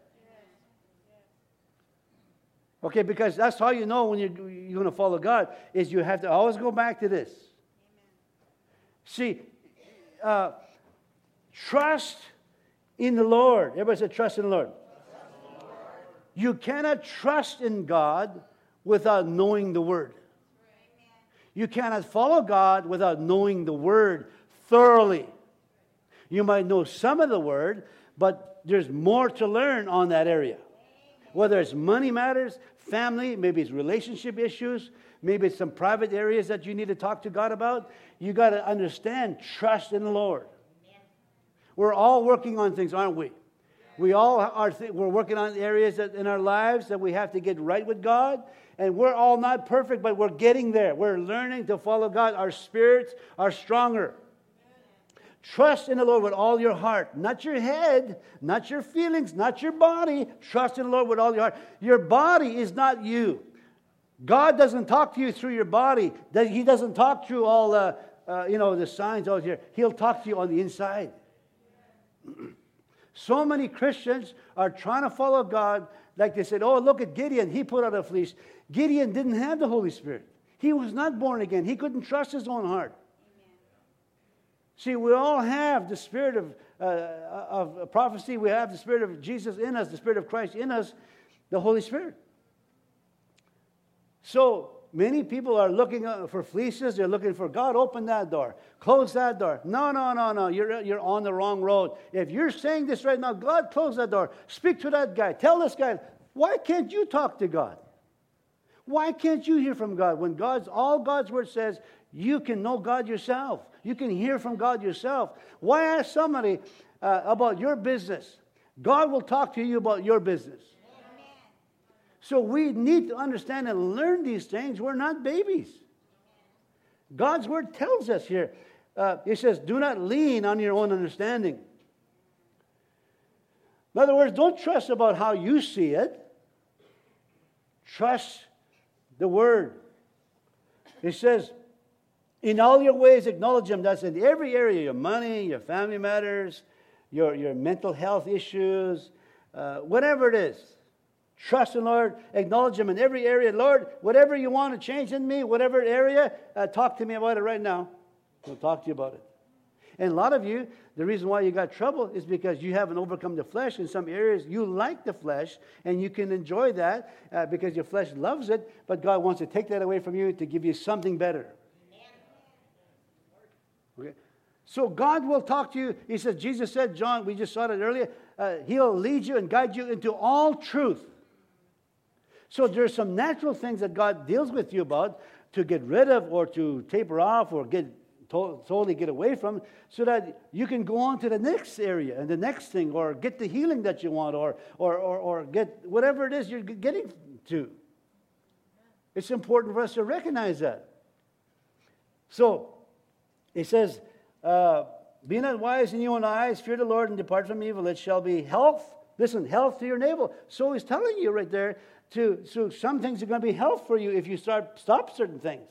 Okay, because that's how you know when you're, you're going to follow God, is you have to always go back to this. Amen. See, uh, trust in the Lord. Everybody said trust in the Lord. In the Lord. You cannot trust in God without knowing the Word. Amen. You cannot follow God without knowing the Word thoroughly. You might know some of the Word, but there's more to learn on that area. Whether it's money matters, family, maybe it's relationship issues, maybe it's some private areas that you need to talk to God about. You got to understand, trust in the Lord. Amen. We're all working on things, aren't we? We all are. Th- we're working on areas that in our lives that we have to get right with God, and we're all not perfect, but we're getting there. We're learning to follow God. Our spirits are stronger. Trust in the Lord with all your heart. Not your head, not your feelings, not your body. Trust in the Lord with all your heart. Your body is not you. God doesn't talk to you through your body. He doesn't talk through all the, uh, you know, the signs out here. He'll talk to you on the inside. So many Christians are trying to follow God like they said, oh, look at Gideon. He put out a fleece. Gideon didn't have the Holy Spirit. He was not born again. He couldn't trust his own heart. See, we all have the spirit of, uh, of prophecy. We have the spirit of Jesus in us, the spirit of Christ in us, the Holy Spirit. So many people are looking for fleeces. They're looking for God, open that door, close that door. No, no, no, no. You're, you're on the wrong road. If you're saying this right now, God, close that door. Speak to that guy. Tell this guy, why can't you talk to God? Why can't you hear from God? When God's all God's word says, you can know God yourself. You can hear from God yourself. Why ask somebody uh, about your business? God will talk to you about your business. Amen. So we need to understand and learn these things. We're not babies. Amen. God's word tells us here. Uh, it says, do not lean on your own understanding. In other words, don't trust about how you see it. Trust the word. It says, in all your ways, acknowledge Him. That's in every area, your money, your family matters, your, your mental health issues, uh, whatever it is. Trust in the Lord, acknowledge Him in every area. Lord, whatever you want to change in me, whatever area, uh, talk to me about it right now. We'll talk to you about it. And a lot of you, the reason why you got trouble is because you haven't overcome the flesh. In some areas, you like the flesh, and you can enjoy that uh, because your flesh loves it, but God wants to take that away from you to give you something better. Okay. So God will talk to you. He says, Jesus said, John, we just saw it earlier, uh, He'll lead you and guide you into all truth. So there's some natural things that God deals with you about to get rid of or to taper off or get to- totally get away from, so that you can go on to the next area and the next thing, or get the healing that you want, or or or, or get whatever it is you're getting to. It's important for us to recognize that. So, He says, uh, be not wise in your own eyes, fear the Lord and depart from evil. It shall be health. Listen, health to your navel. So He's telling you right there to, so some things are going to be health for you if you start stop certain things.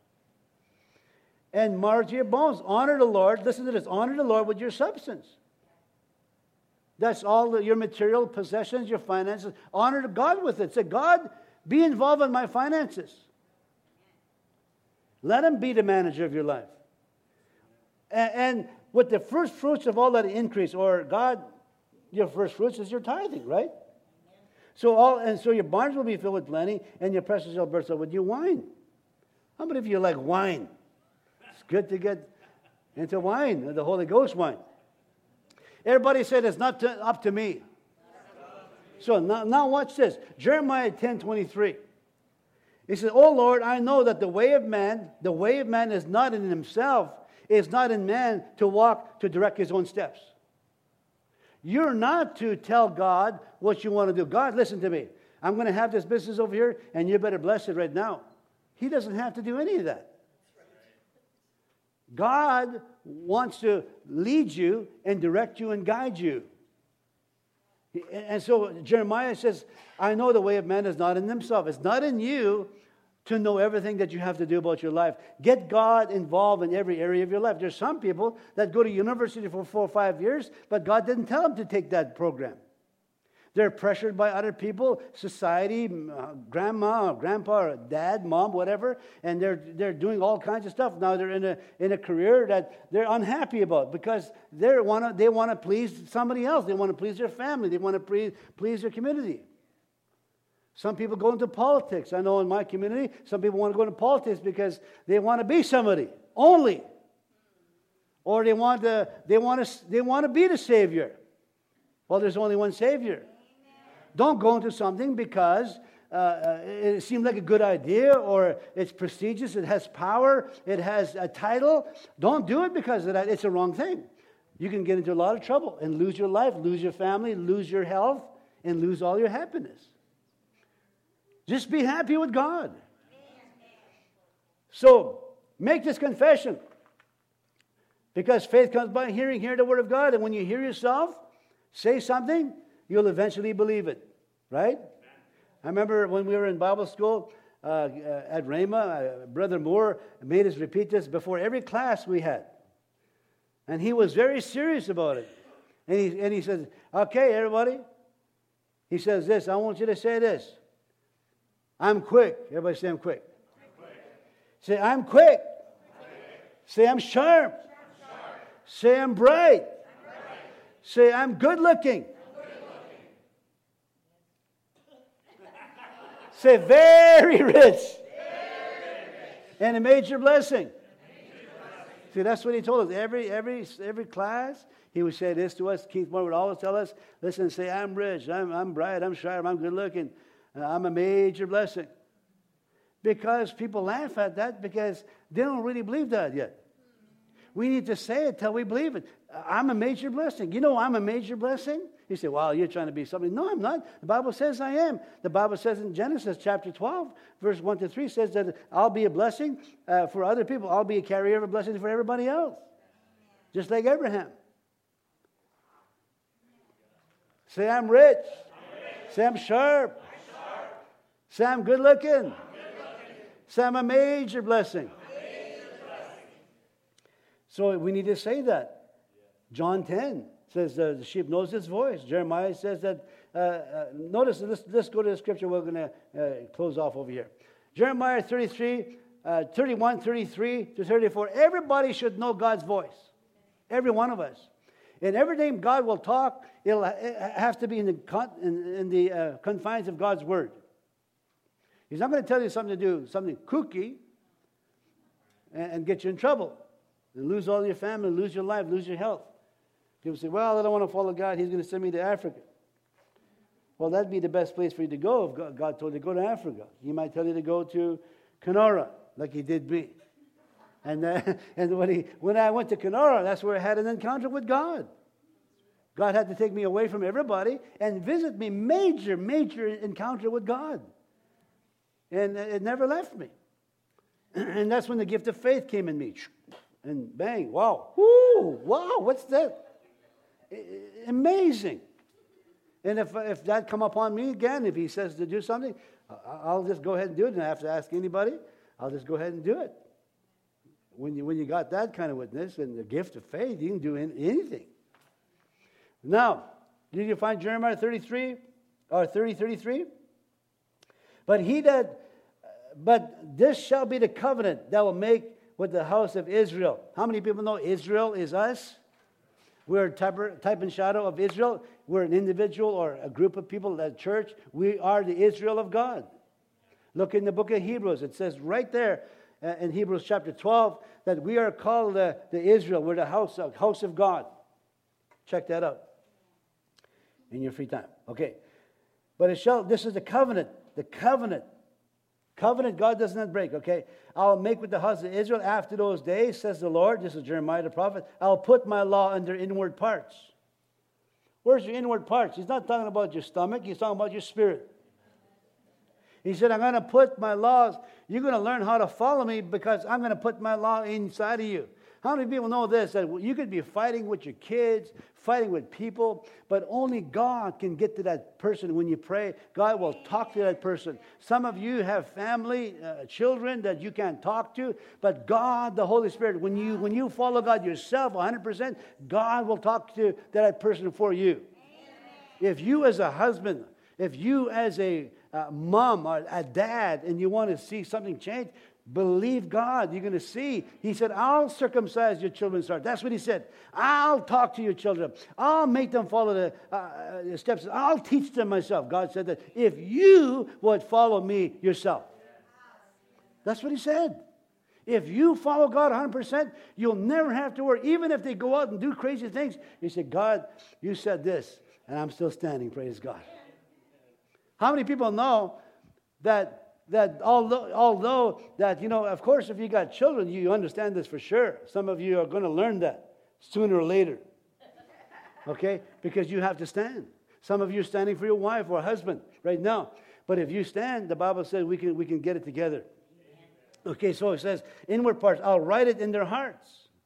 And mark your bones. Honor the Lord. Listen to this. Honor the Lord with your substance. That's all the, your material possessions, your finances. Honor God with it. Say, God, be involved in my finances. Let Him be the manager of your life. And, and with the first fruits of all that increase, or God, your first fruits is your tithing, right? So all and so your barns will be filled with plenty, and your presses shall burst out with new wine. How many of you like wine? It's good to get into wine, the Holy Ghost wine. Everybody said it's not to, up to me. So now, now watch this. Jeremiah ten twenty-three. He says, "Oh Lord, I know that the way of man, the way of man is not in himself, is not in man to walk, to direct his own steps." You're not to tell God what you want to do. God, listen to me. I'm going to have this business over here, and you better bless it right now. He doesn't have to do any of that. God wants to lead you and direct you and guide you. And so Jeremiah says, I know the way of man is not in himself. It's not in you to know everything that you have to do about your life. Get God involved in every area of your life. There's some people that go to university for four or five years, but God didn't tell them to take that program. They're pressured by other people, society, grandma, grandpa, dad, mom, whatever, and they're they're doing all kinds of stuff. Now they're in a in a career that they're unhappy about because they want to they want to please somebody else. They want to please their family. They want to please please their community. Some people go into politics. I know in my community, some people want to go into politics because they want to be somebody only, or they want to they want to they want to be the Savior. Well, there's only one Savior. Don't go into something because uh, it seems like a good idea or it's prestigious, it has power, it has a title. Don't do it because of that. It's a wrong thing. You can get into a lot of trouble and lose your life, lose your family, lose your health, and lose all your happiness. Just be happy with God. So, make this confession. Because faith comes by hearing, hear the Word of God. And when you hear yourself say something, you'll eventually believe it. Right? I remember when we were in Bible school uh, at Rhema, uh, Brother Moore made us repeat this before every class we had. And he was very serious about it. And he, and he says, okay, everybody. He says this, I want you to say this. I'm quick. Everybody say I'm quick. I'm quick. Say I'm quick. I'm quick. Say I'm sharp. I'm sharp. Say I'm bright. I'm bright. Say I'm good looking. Say, very rich. Very rich. And a major blessing. Major blessing. See, that's what he told us. Every every every class, he would say this to us. Keith Moore would always tell us, listen, say, I'm rich, I'm, I'm bright, I'm sharp, I'm good looking. Uh, I'm a major blessing. Because people laugh at that because they don't really believe that yet. We need to say it till we believe it. I'm a major blessing. You know I'm a major blessing? You say, well, you're trying to be something. No, I'm not. The Bible says I am. The Bible says in Genesis chapter twelve, verse one to three, says that I'll be a blessing uh, for other people. I'll be a carrier of a blessing for everybody else. Just like Abraham. Say, I'm rich. I'm rich. Say, I'm sharp. I'm sharp. Say, I'm good looking. I'm good looking. Say, I'm a major blessing. A major blessing. So we need to say that. John ten. Says uh, the sheep knows its voice. Jeremiah says that, uh, uh, notice, let's, let's go to the scripture. We're going to uh, close off over here. Jeremiah thirty-three, uh, thirty-one, thirty-three to thirty-four. Everybody should know God's voice. Every one of us. And every time God will talk, it'll have to be in the, con- in, in the uh, confines of God's word. He's not going to tell you something to do, something kooky, and, and get you in trouble. And lose all your family, lose your life, lose your health. People say, well, I don't want to follow God. He's going to send me to Africa. Well, that'd be the best place for you to go if God told you to go to Africa. He might tell you to go to Kenora, like he did me. And uh, and when, he, when I went to Kenora, that's where I had an encounter with God. God had to take me away from everybody and visit me. Major, major encounter with God. And it never left me. And that's when the gift of faith came in me. And bang, wow. Woo, wow, what's that? Amazing. And if if that come upon me again, if he says to do something, I'll just go ahead and do it. And I have to ask anybody. I'll just go ahead and do it. When you when you got that kind of witness and the gift of faith, you can do anything. Now, did you find Jeremiah thirty-three or thirty thirty-three? But he that, but this shall be the covenant that will make with the house of Israel. How many people know Israel is us? We're a type, type and shadow of Israel. We're an individual or a group of people at church. We are the Israel of God. Look in the book of Hebrews. It says right there uh, in Hebrews chapter twelve that we are called the, the Israel. We're the house of, house of God. Check that out in your free time. Okay. But it shall, this is the covenant. The covenant. Covenant God does not break, okay? I'll make with the house of Israel after those days, says the Lord. This is Jeremiah the prophet. I'll put my law in their inward parts. Where's your inward parts? He's not talking about your stomach. He's talking about your spirit. He said, I'm going to put my laws. You're going to learn how to follow me because I'm going to put my law inside of you. How many people know this? That you could be fighting with your kids, fighting with people, but only God can get to that person when you pray. God will talk to that person. Some of you have family, uh, children that you can't talk to, but God, the Holy Spirit, when you when you follow God yourself one hundred percent, God will talk to that person for you. If you as a husband, if you as a uh, mom or a dad, and you want to see something change, believe God. You're going to see. He said, I'll circumcise your children's heart. That's what he said. I'll talk to your children. I'll make them follow the uh, steps. I'll teach them myself. God said that if you would follow me yourself. That's what he said. If you follow God one hundred percent, you'll never have to worry. Even if they go out and do crazy things, you say, God, you said this, and I'm still standing. Praise God. How many people know that That although, although that, you know, of course, if you got children, you understand this for sure. Some of you are going to learn that sooner or later. Okay? Because you have to stand. Some of you are standing for your wife or husband right now. But if you stand, the Bible says we can we can get it together. Okay, so it says, inward parts, I'll write it in their hearts.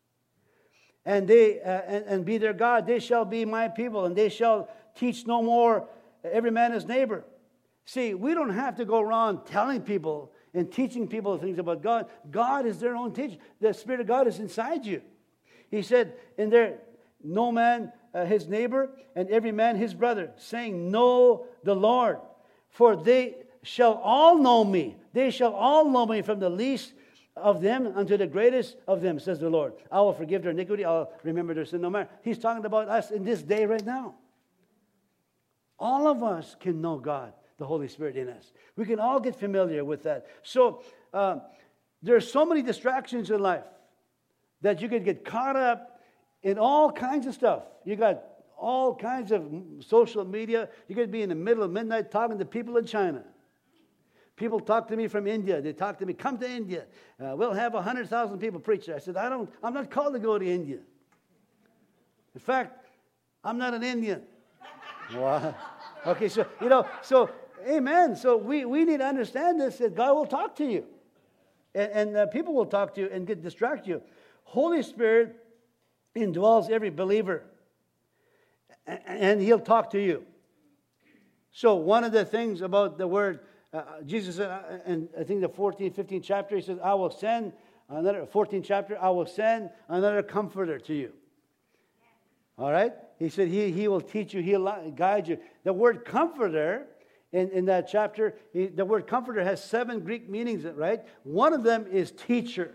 And they uh, and, and be their God. They shall be my people, and they shall teach no more every man his neighbor. See, we don't have to go around telling people and teaching people things about God. God is their own teacher. The Spirit of God is inside you. He said, in there, no man uh, his neighbor, and every man his brother, saying, know the Lord. For they shall all know me. They shall all know me, from the least of them unto the greatest of them, says the Lord. I will forgive their iniquity. I'll remember their sin no more. He's talking about us in this day right now. All of us can know God, the Holy Spirit in us. We can all get familiar with that. So uh, there are so many distractions in life that you could get caught up in all kinds of stuff. You got all kinds of social media. You could be in the middle of midnight talking to people in China. People talk to me from India. They talk to me, come to India. Uh, we'll have one hundred thousand people preach there. I said, I don't, I'm not called to go to India. In fact, I'm not an Indian. Wow. Okay, so, you know, so, amen. So we, we need to understand this, that God will talk to you. And, and uh, people will talk to you and get distract you. Holy Spirit indwells every believer. And, and He'll talk to you. So one of the things about the word, uh, Jesus said, uh, and I think the fourteenth, fifteenth chapter, He says, I will send another, fourteenth chapter, I will send another comforter to you. All right? He said, He, he will teach you, He'll guide you. The word comforter, In, in that chapter, he, the word comforter has seven Greek meanings, right? One of them is teacher,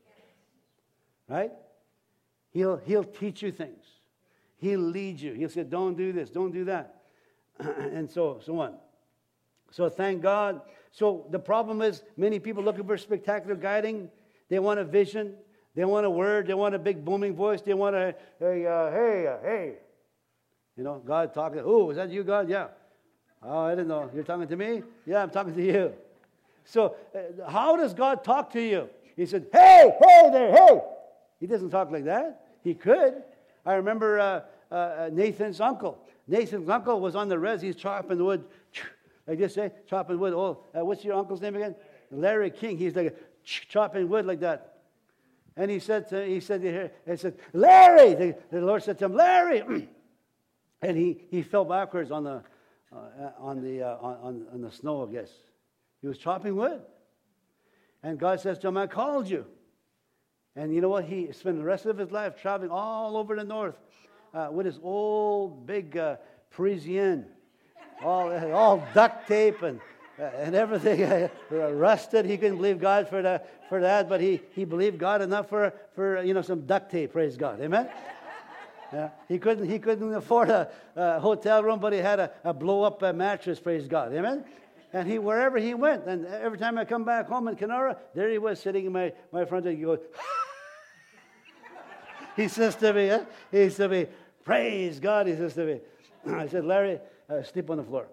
right? He'll, he'll teach you things. He'll lead you. He'll say, don't do this, don't do that. And so, so on. So thank God. So the problem is, many people looking for spectacular guiding. They want a vision. They want a word. They want a big booming voice. They want a, hey, uh, hey, uh, hey. You know, God talking. Oh, is that you, God? Yeah. Oh, I didn't know. You're talking to me? Yeah, I'm talking to you. So uh, how does God talk to you? He said, hey, hey there, hey. He doesn't talk like that. He could. I remember uh, uh, Nathan's uncle. Nathan's uncle was on the res. He's chopping wood. Like this, say, chopping wood. Oh, uh, what's your uncle's name again? Larry King. He's like chopping wood like that. And he said, to, he said, he said, Larry. The, the Lord said to him, Larry. And he, he fell backwards on the uh, on the uh, on, on the snow, I guess. He was chopping wood. And God says to him, I called you. And you know what? He spent the rest of his life traveling all over the north uh, with his old big uh, Parisienne, all all duct tape and uh, and everything uh, rusted. He couldn't believe God for that for that, but he he believed God enough for for you know some duct tape. Praise God, amen. Yeah, he couldn't he couldn't afford a, a hotel room, but he had a, a blow up uh, mattress. Praise God, amen. And he wherever he went, and every time I come back home in Kenora, there he was sitting in my my front door. He goes. He says to me, eh? he says to me, praise God, he says to me. I said, Larry, uh, sleep on the floor.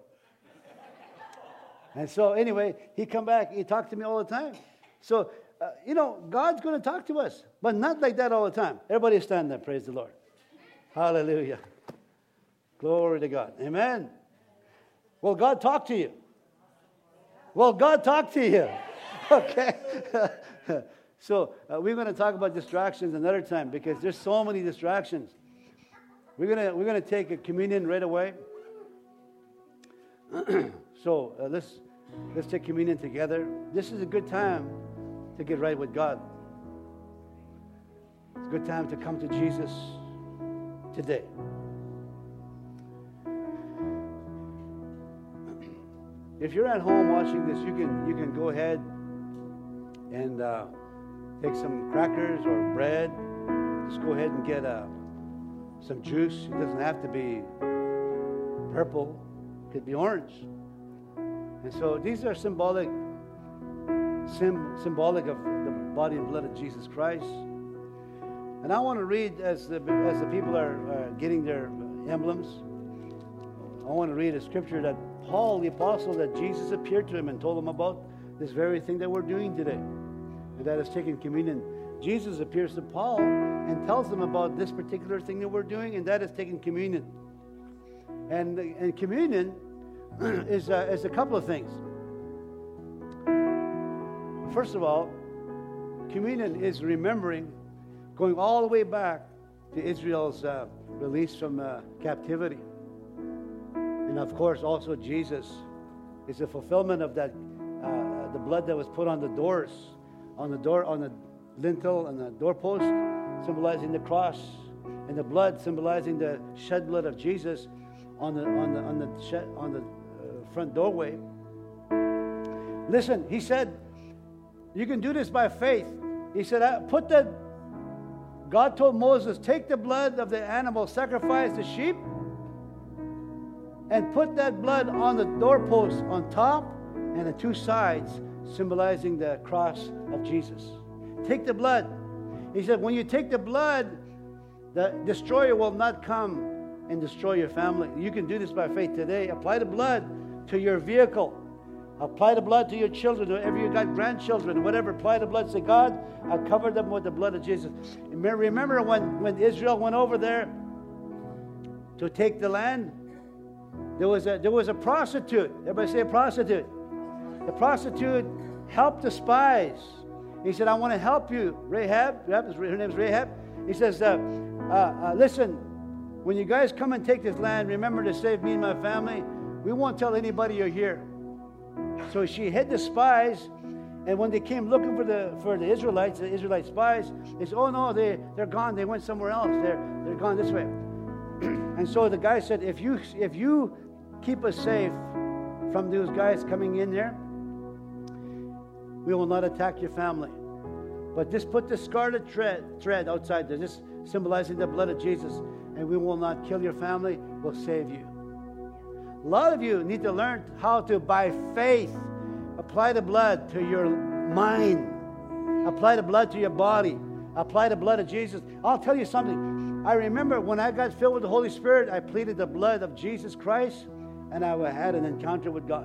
And so anyway, he come back, he talked to me all the time. So, uh, you know, God's going to talk to us, but not like that all the time. Everybody stand there, praise the Lord. Hallelujah. Glory to God. Amen. Will God talk to you? Will God talk to you? Okay. So uh, we're going to talk about distractions another time because there's so many distractions. We're going to we're going to take a communion right away. So uh, let's let's take communion together. This is a good time to get right with God. It's a good time to come to Jesus today. If you're at home watching this, you can you can go ahead and uh, take some crackers or bread. Just go ahead and get uh, some juice. It doesn't have to be purple. It could be orange. And so these are symbolic, sim, symbolic of the body and blood of Jesus Christ. And I want to read as the as the people are uh, getting their emblems. I want to read a scripture that Paul, the apostle, that Jesus appeared to him and told him about this very thing that we're doing today. And that is taking communion. Jesus appears to Paul and tells him about this particular thing that we're doing, and that is taking communion. And, and communion is, uh, is a couple of things. First of all, communion is remembering, going all the way back to Israel's uh, release from uh, captivity. And of course, also Jesus is a fulfillment of that, uh, the blood that was put on the doors, on the door, on the lintel and the doorpost, symbolizing the cross, and the blood symbolizing the shed blood of Jesus on the on the on the shed, on the uh, front doorway. Listen, he said, you can do this by faith. He said, I put the. God told Moses, take the blood of the animal, sacrifice the sheep, and put that blood on the doorpost on top and the two sides, symbolizing the cross of Jesus. Take the blood. He said, when you take the blood, the destroyer will not come and destroy your family. You can do this by faith today. Apply the blood to your vehicle. Apply the blood to your children, whoever you got grandchildren, whatever. Apply the blood. Say, God, I covered them with the blood of Jesus. Remember when, when Israel went over there to take the land? There was a there was a prostitute. Everybody say a prostitute. The prostitute helped the spies. He said, I want to help you. Rahab, her name is Rahab. He says, uh, uh, uh, listen, when you guys come and take this land, remember to save me and my family. We won't tell anybody you're here. So she hid the spies, and when they came looking for the for the Israelites, the Israelite spies, they said, oh no, they, they're gone. They went somewhere else. They're, they're gone this way. And so the guy said, if you if you keep us safe from those guys coming in there, we will not attack your family. But just put the scarlet thread, thread outside there, just symbolizing the blood of Jesus, and we will not kill your family. We'll save you. A lot of you need to learn how to, by faith, apply the blood to your mind. Apply the blood to your body. Apply the blood of Jesus. I'll tell you something. I remember when I got filled with the Holy Spirit, I pleaded the blood of Jesus Christ, and I had an encounter with God.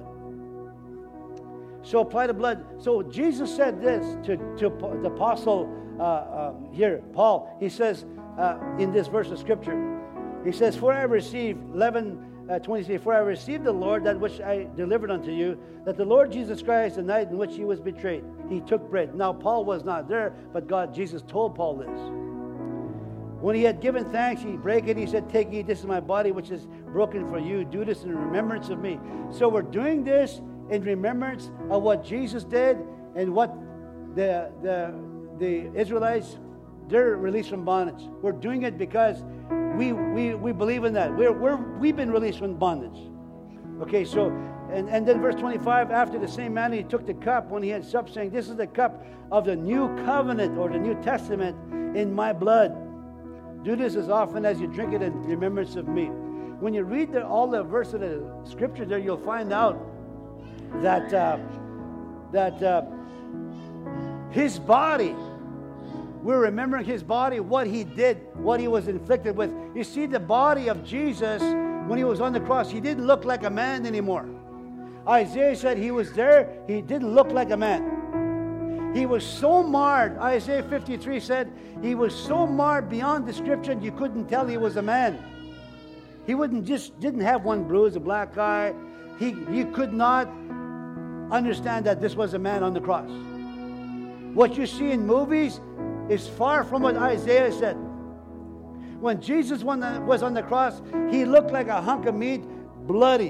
So apply the blood. So Jesus said this to, to the apostle uh, um, here, Paul. He says uh, in this verse of Scripture, he says, for I received, eleven twenty-three, for I received the Lord that which I delivered unto you, that the Lord Jesus Christ, the night in which he was betrayed, he took bread. Now Paul was not there, but God, Jesus told Paul this. When he had given thanks, he brake it. He said, take, eat, this is my body, which is broken for you. Do this in remembrance of me. So we're doing this in remembrance of what Jesus did and what the, the, the Israelites, they're released from bondage. We're doing it because we, we, we believe in that. We're, we're, we've been released from bondage. Okay, so, and, and then verse twenty-five, after the same manner he took the cup when he had supped, saying, this is the cup of the new covenant or the New Testament in my blood. Do this as often as you drink it in remembrance of me. When you read the, all the verses of the scripture there, you'll find out that uh, that uh, his body, we're remembering his body, what he did, what he was inflicted with. You see, the body of Jesus, when he was on the cross, he didn't look like a man anymore. Isaiah said he was there, he didn't look like a man. He was so marred. Isaiah fifty-three said he was so marred beyond description you couldn't tell he was a man. He wouldn't just didn't have one bruise, a black eye. He you could not understand that this was a man on the cross. What you see in movies is far from what Isaiah said. When Jesus was on the cross, he looked like a hunk of meat, bloody,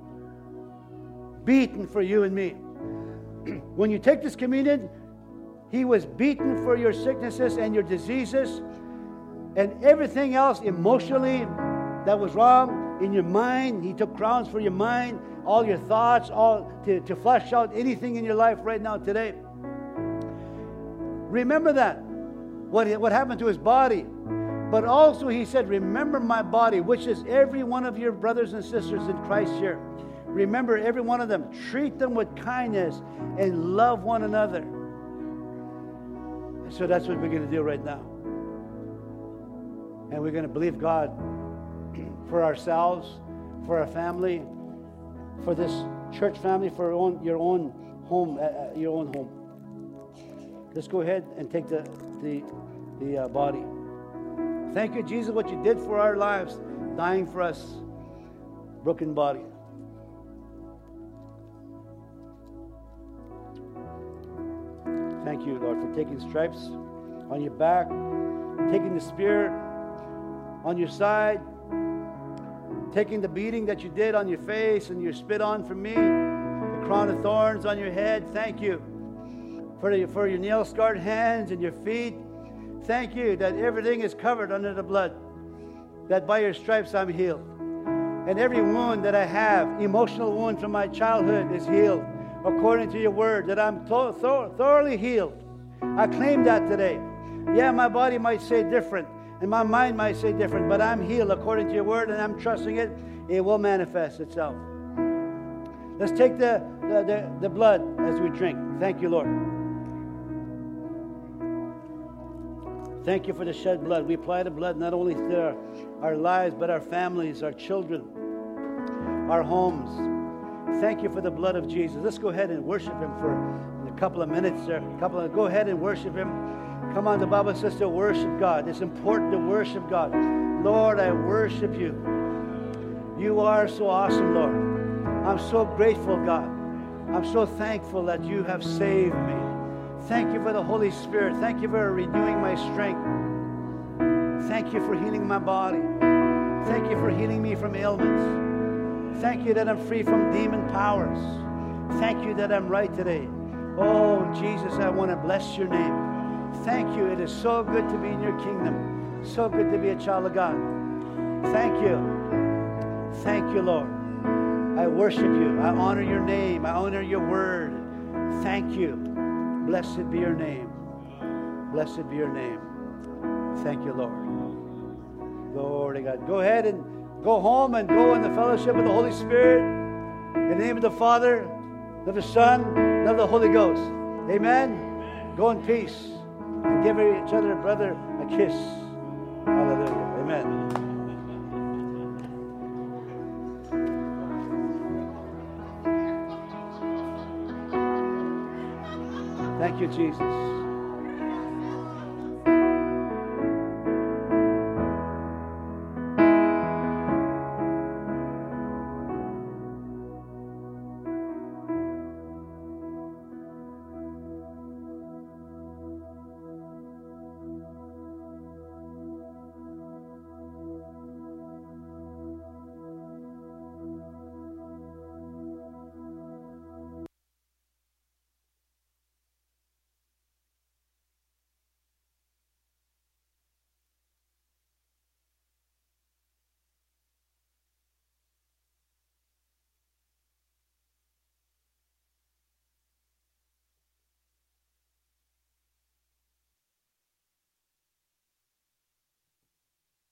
beaten for you and me. When you take this communion, he was beaten for your sicknesses and your diseases and everything else emotionally that was wrong in your mind. He took crowns for your mind, all your thoughts, all to, to flush out anything in your life right now today. Remember that, what, what happened to his body. But also he said, remember my body, which is every one of your brothers and sisters in Christ here. Remember every one of them. Treat them with kindness and love one another. So that's what we're going to do right now. And we're going to believe God for ourselves, for our family, for this church family, for your own, your own home, uh, your own home. Let's go ahead and take the the, the uh, body. Thank you, Jesus, what you did for our lives, dying for us, broken body. Thank you, Lord, for taking stripes on your back, taking the spear on your side, taking the beating that you did on your face and you spit on for me, the crown of thorns on your head. Thank you for, the, for your nail-scarred hands and your feet. Thank you that everything is covered under the blood, that by your stripes I'm healed. And every wound that I have, emotional wound from my childhood, is healed. According to your word, that I'm th- th- thoroughly healed. I claim that today. Yeah, my body might say different, and my mind might say different, but I'm healed according to your word, and I'm trusting it. It will manifest itself. Let's take the, the, the, the blood as we drink. Thank you, Lord. Thank you for the shed blood. We apply the blood not only to our, our lives, but our families, our children, our homes. Thank you for the blood of Jesus. Let's go ahead and worship him for a couple of minutes there. A couple of, go ahead and worship him. Come on, the Bible says to worship God. It's important to worship God. Lord, I worship you. You are so awesome, Lord. I'm so grateful, God. I'm so thankful that you have saved me. Thank you for the Holy Spirit. Thank you for renewing my strength. Thank you for healing my body. Thank you for healing me from ailments. Thank you that I'm free from demon powers. Thank you that I'm right today. Oh, Jesus, I want to bless your name. Thank you. It is so good to be in your kingdom. So good to be a child of God. Thank you. Thank you, Lord. I worship you. I honor your name. I honor your word. Thank you. Blessed be your name. Blessed be your name. Thank you, Lord. Glory to God. Go ahead and go home and go in the fellowship of the Holy Spirit. In the name of the Father, of the Son, and of the Holy Ghost. Amen? Amen. Go in peace. And give each other, brother, a kiss. Hallelujah. Amen. Thank you, Jesus.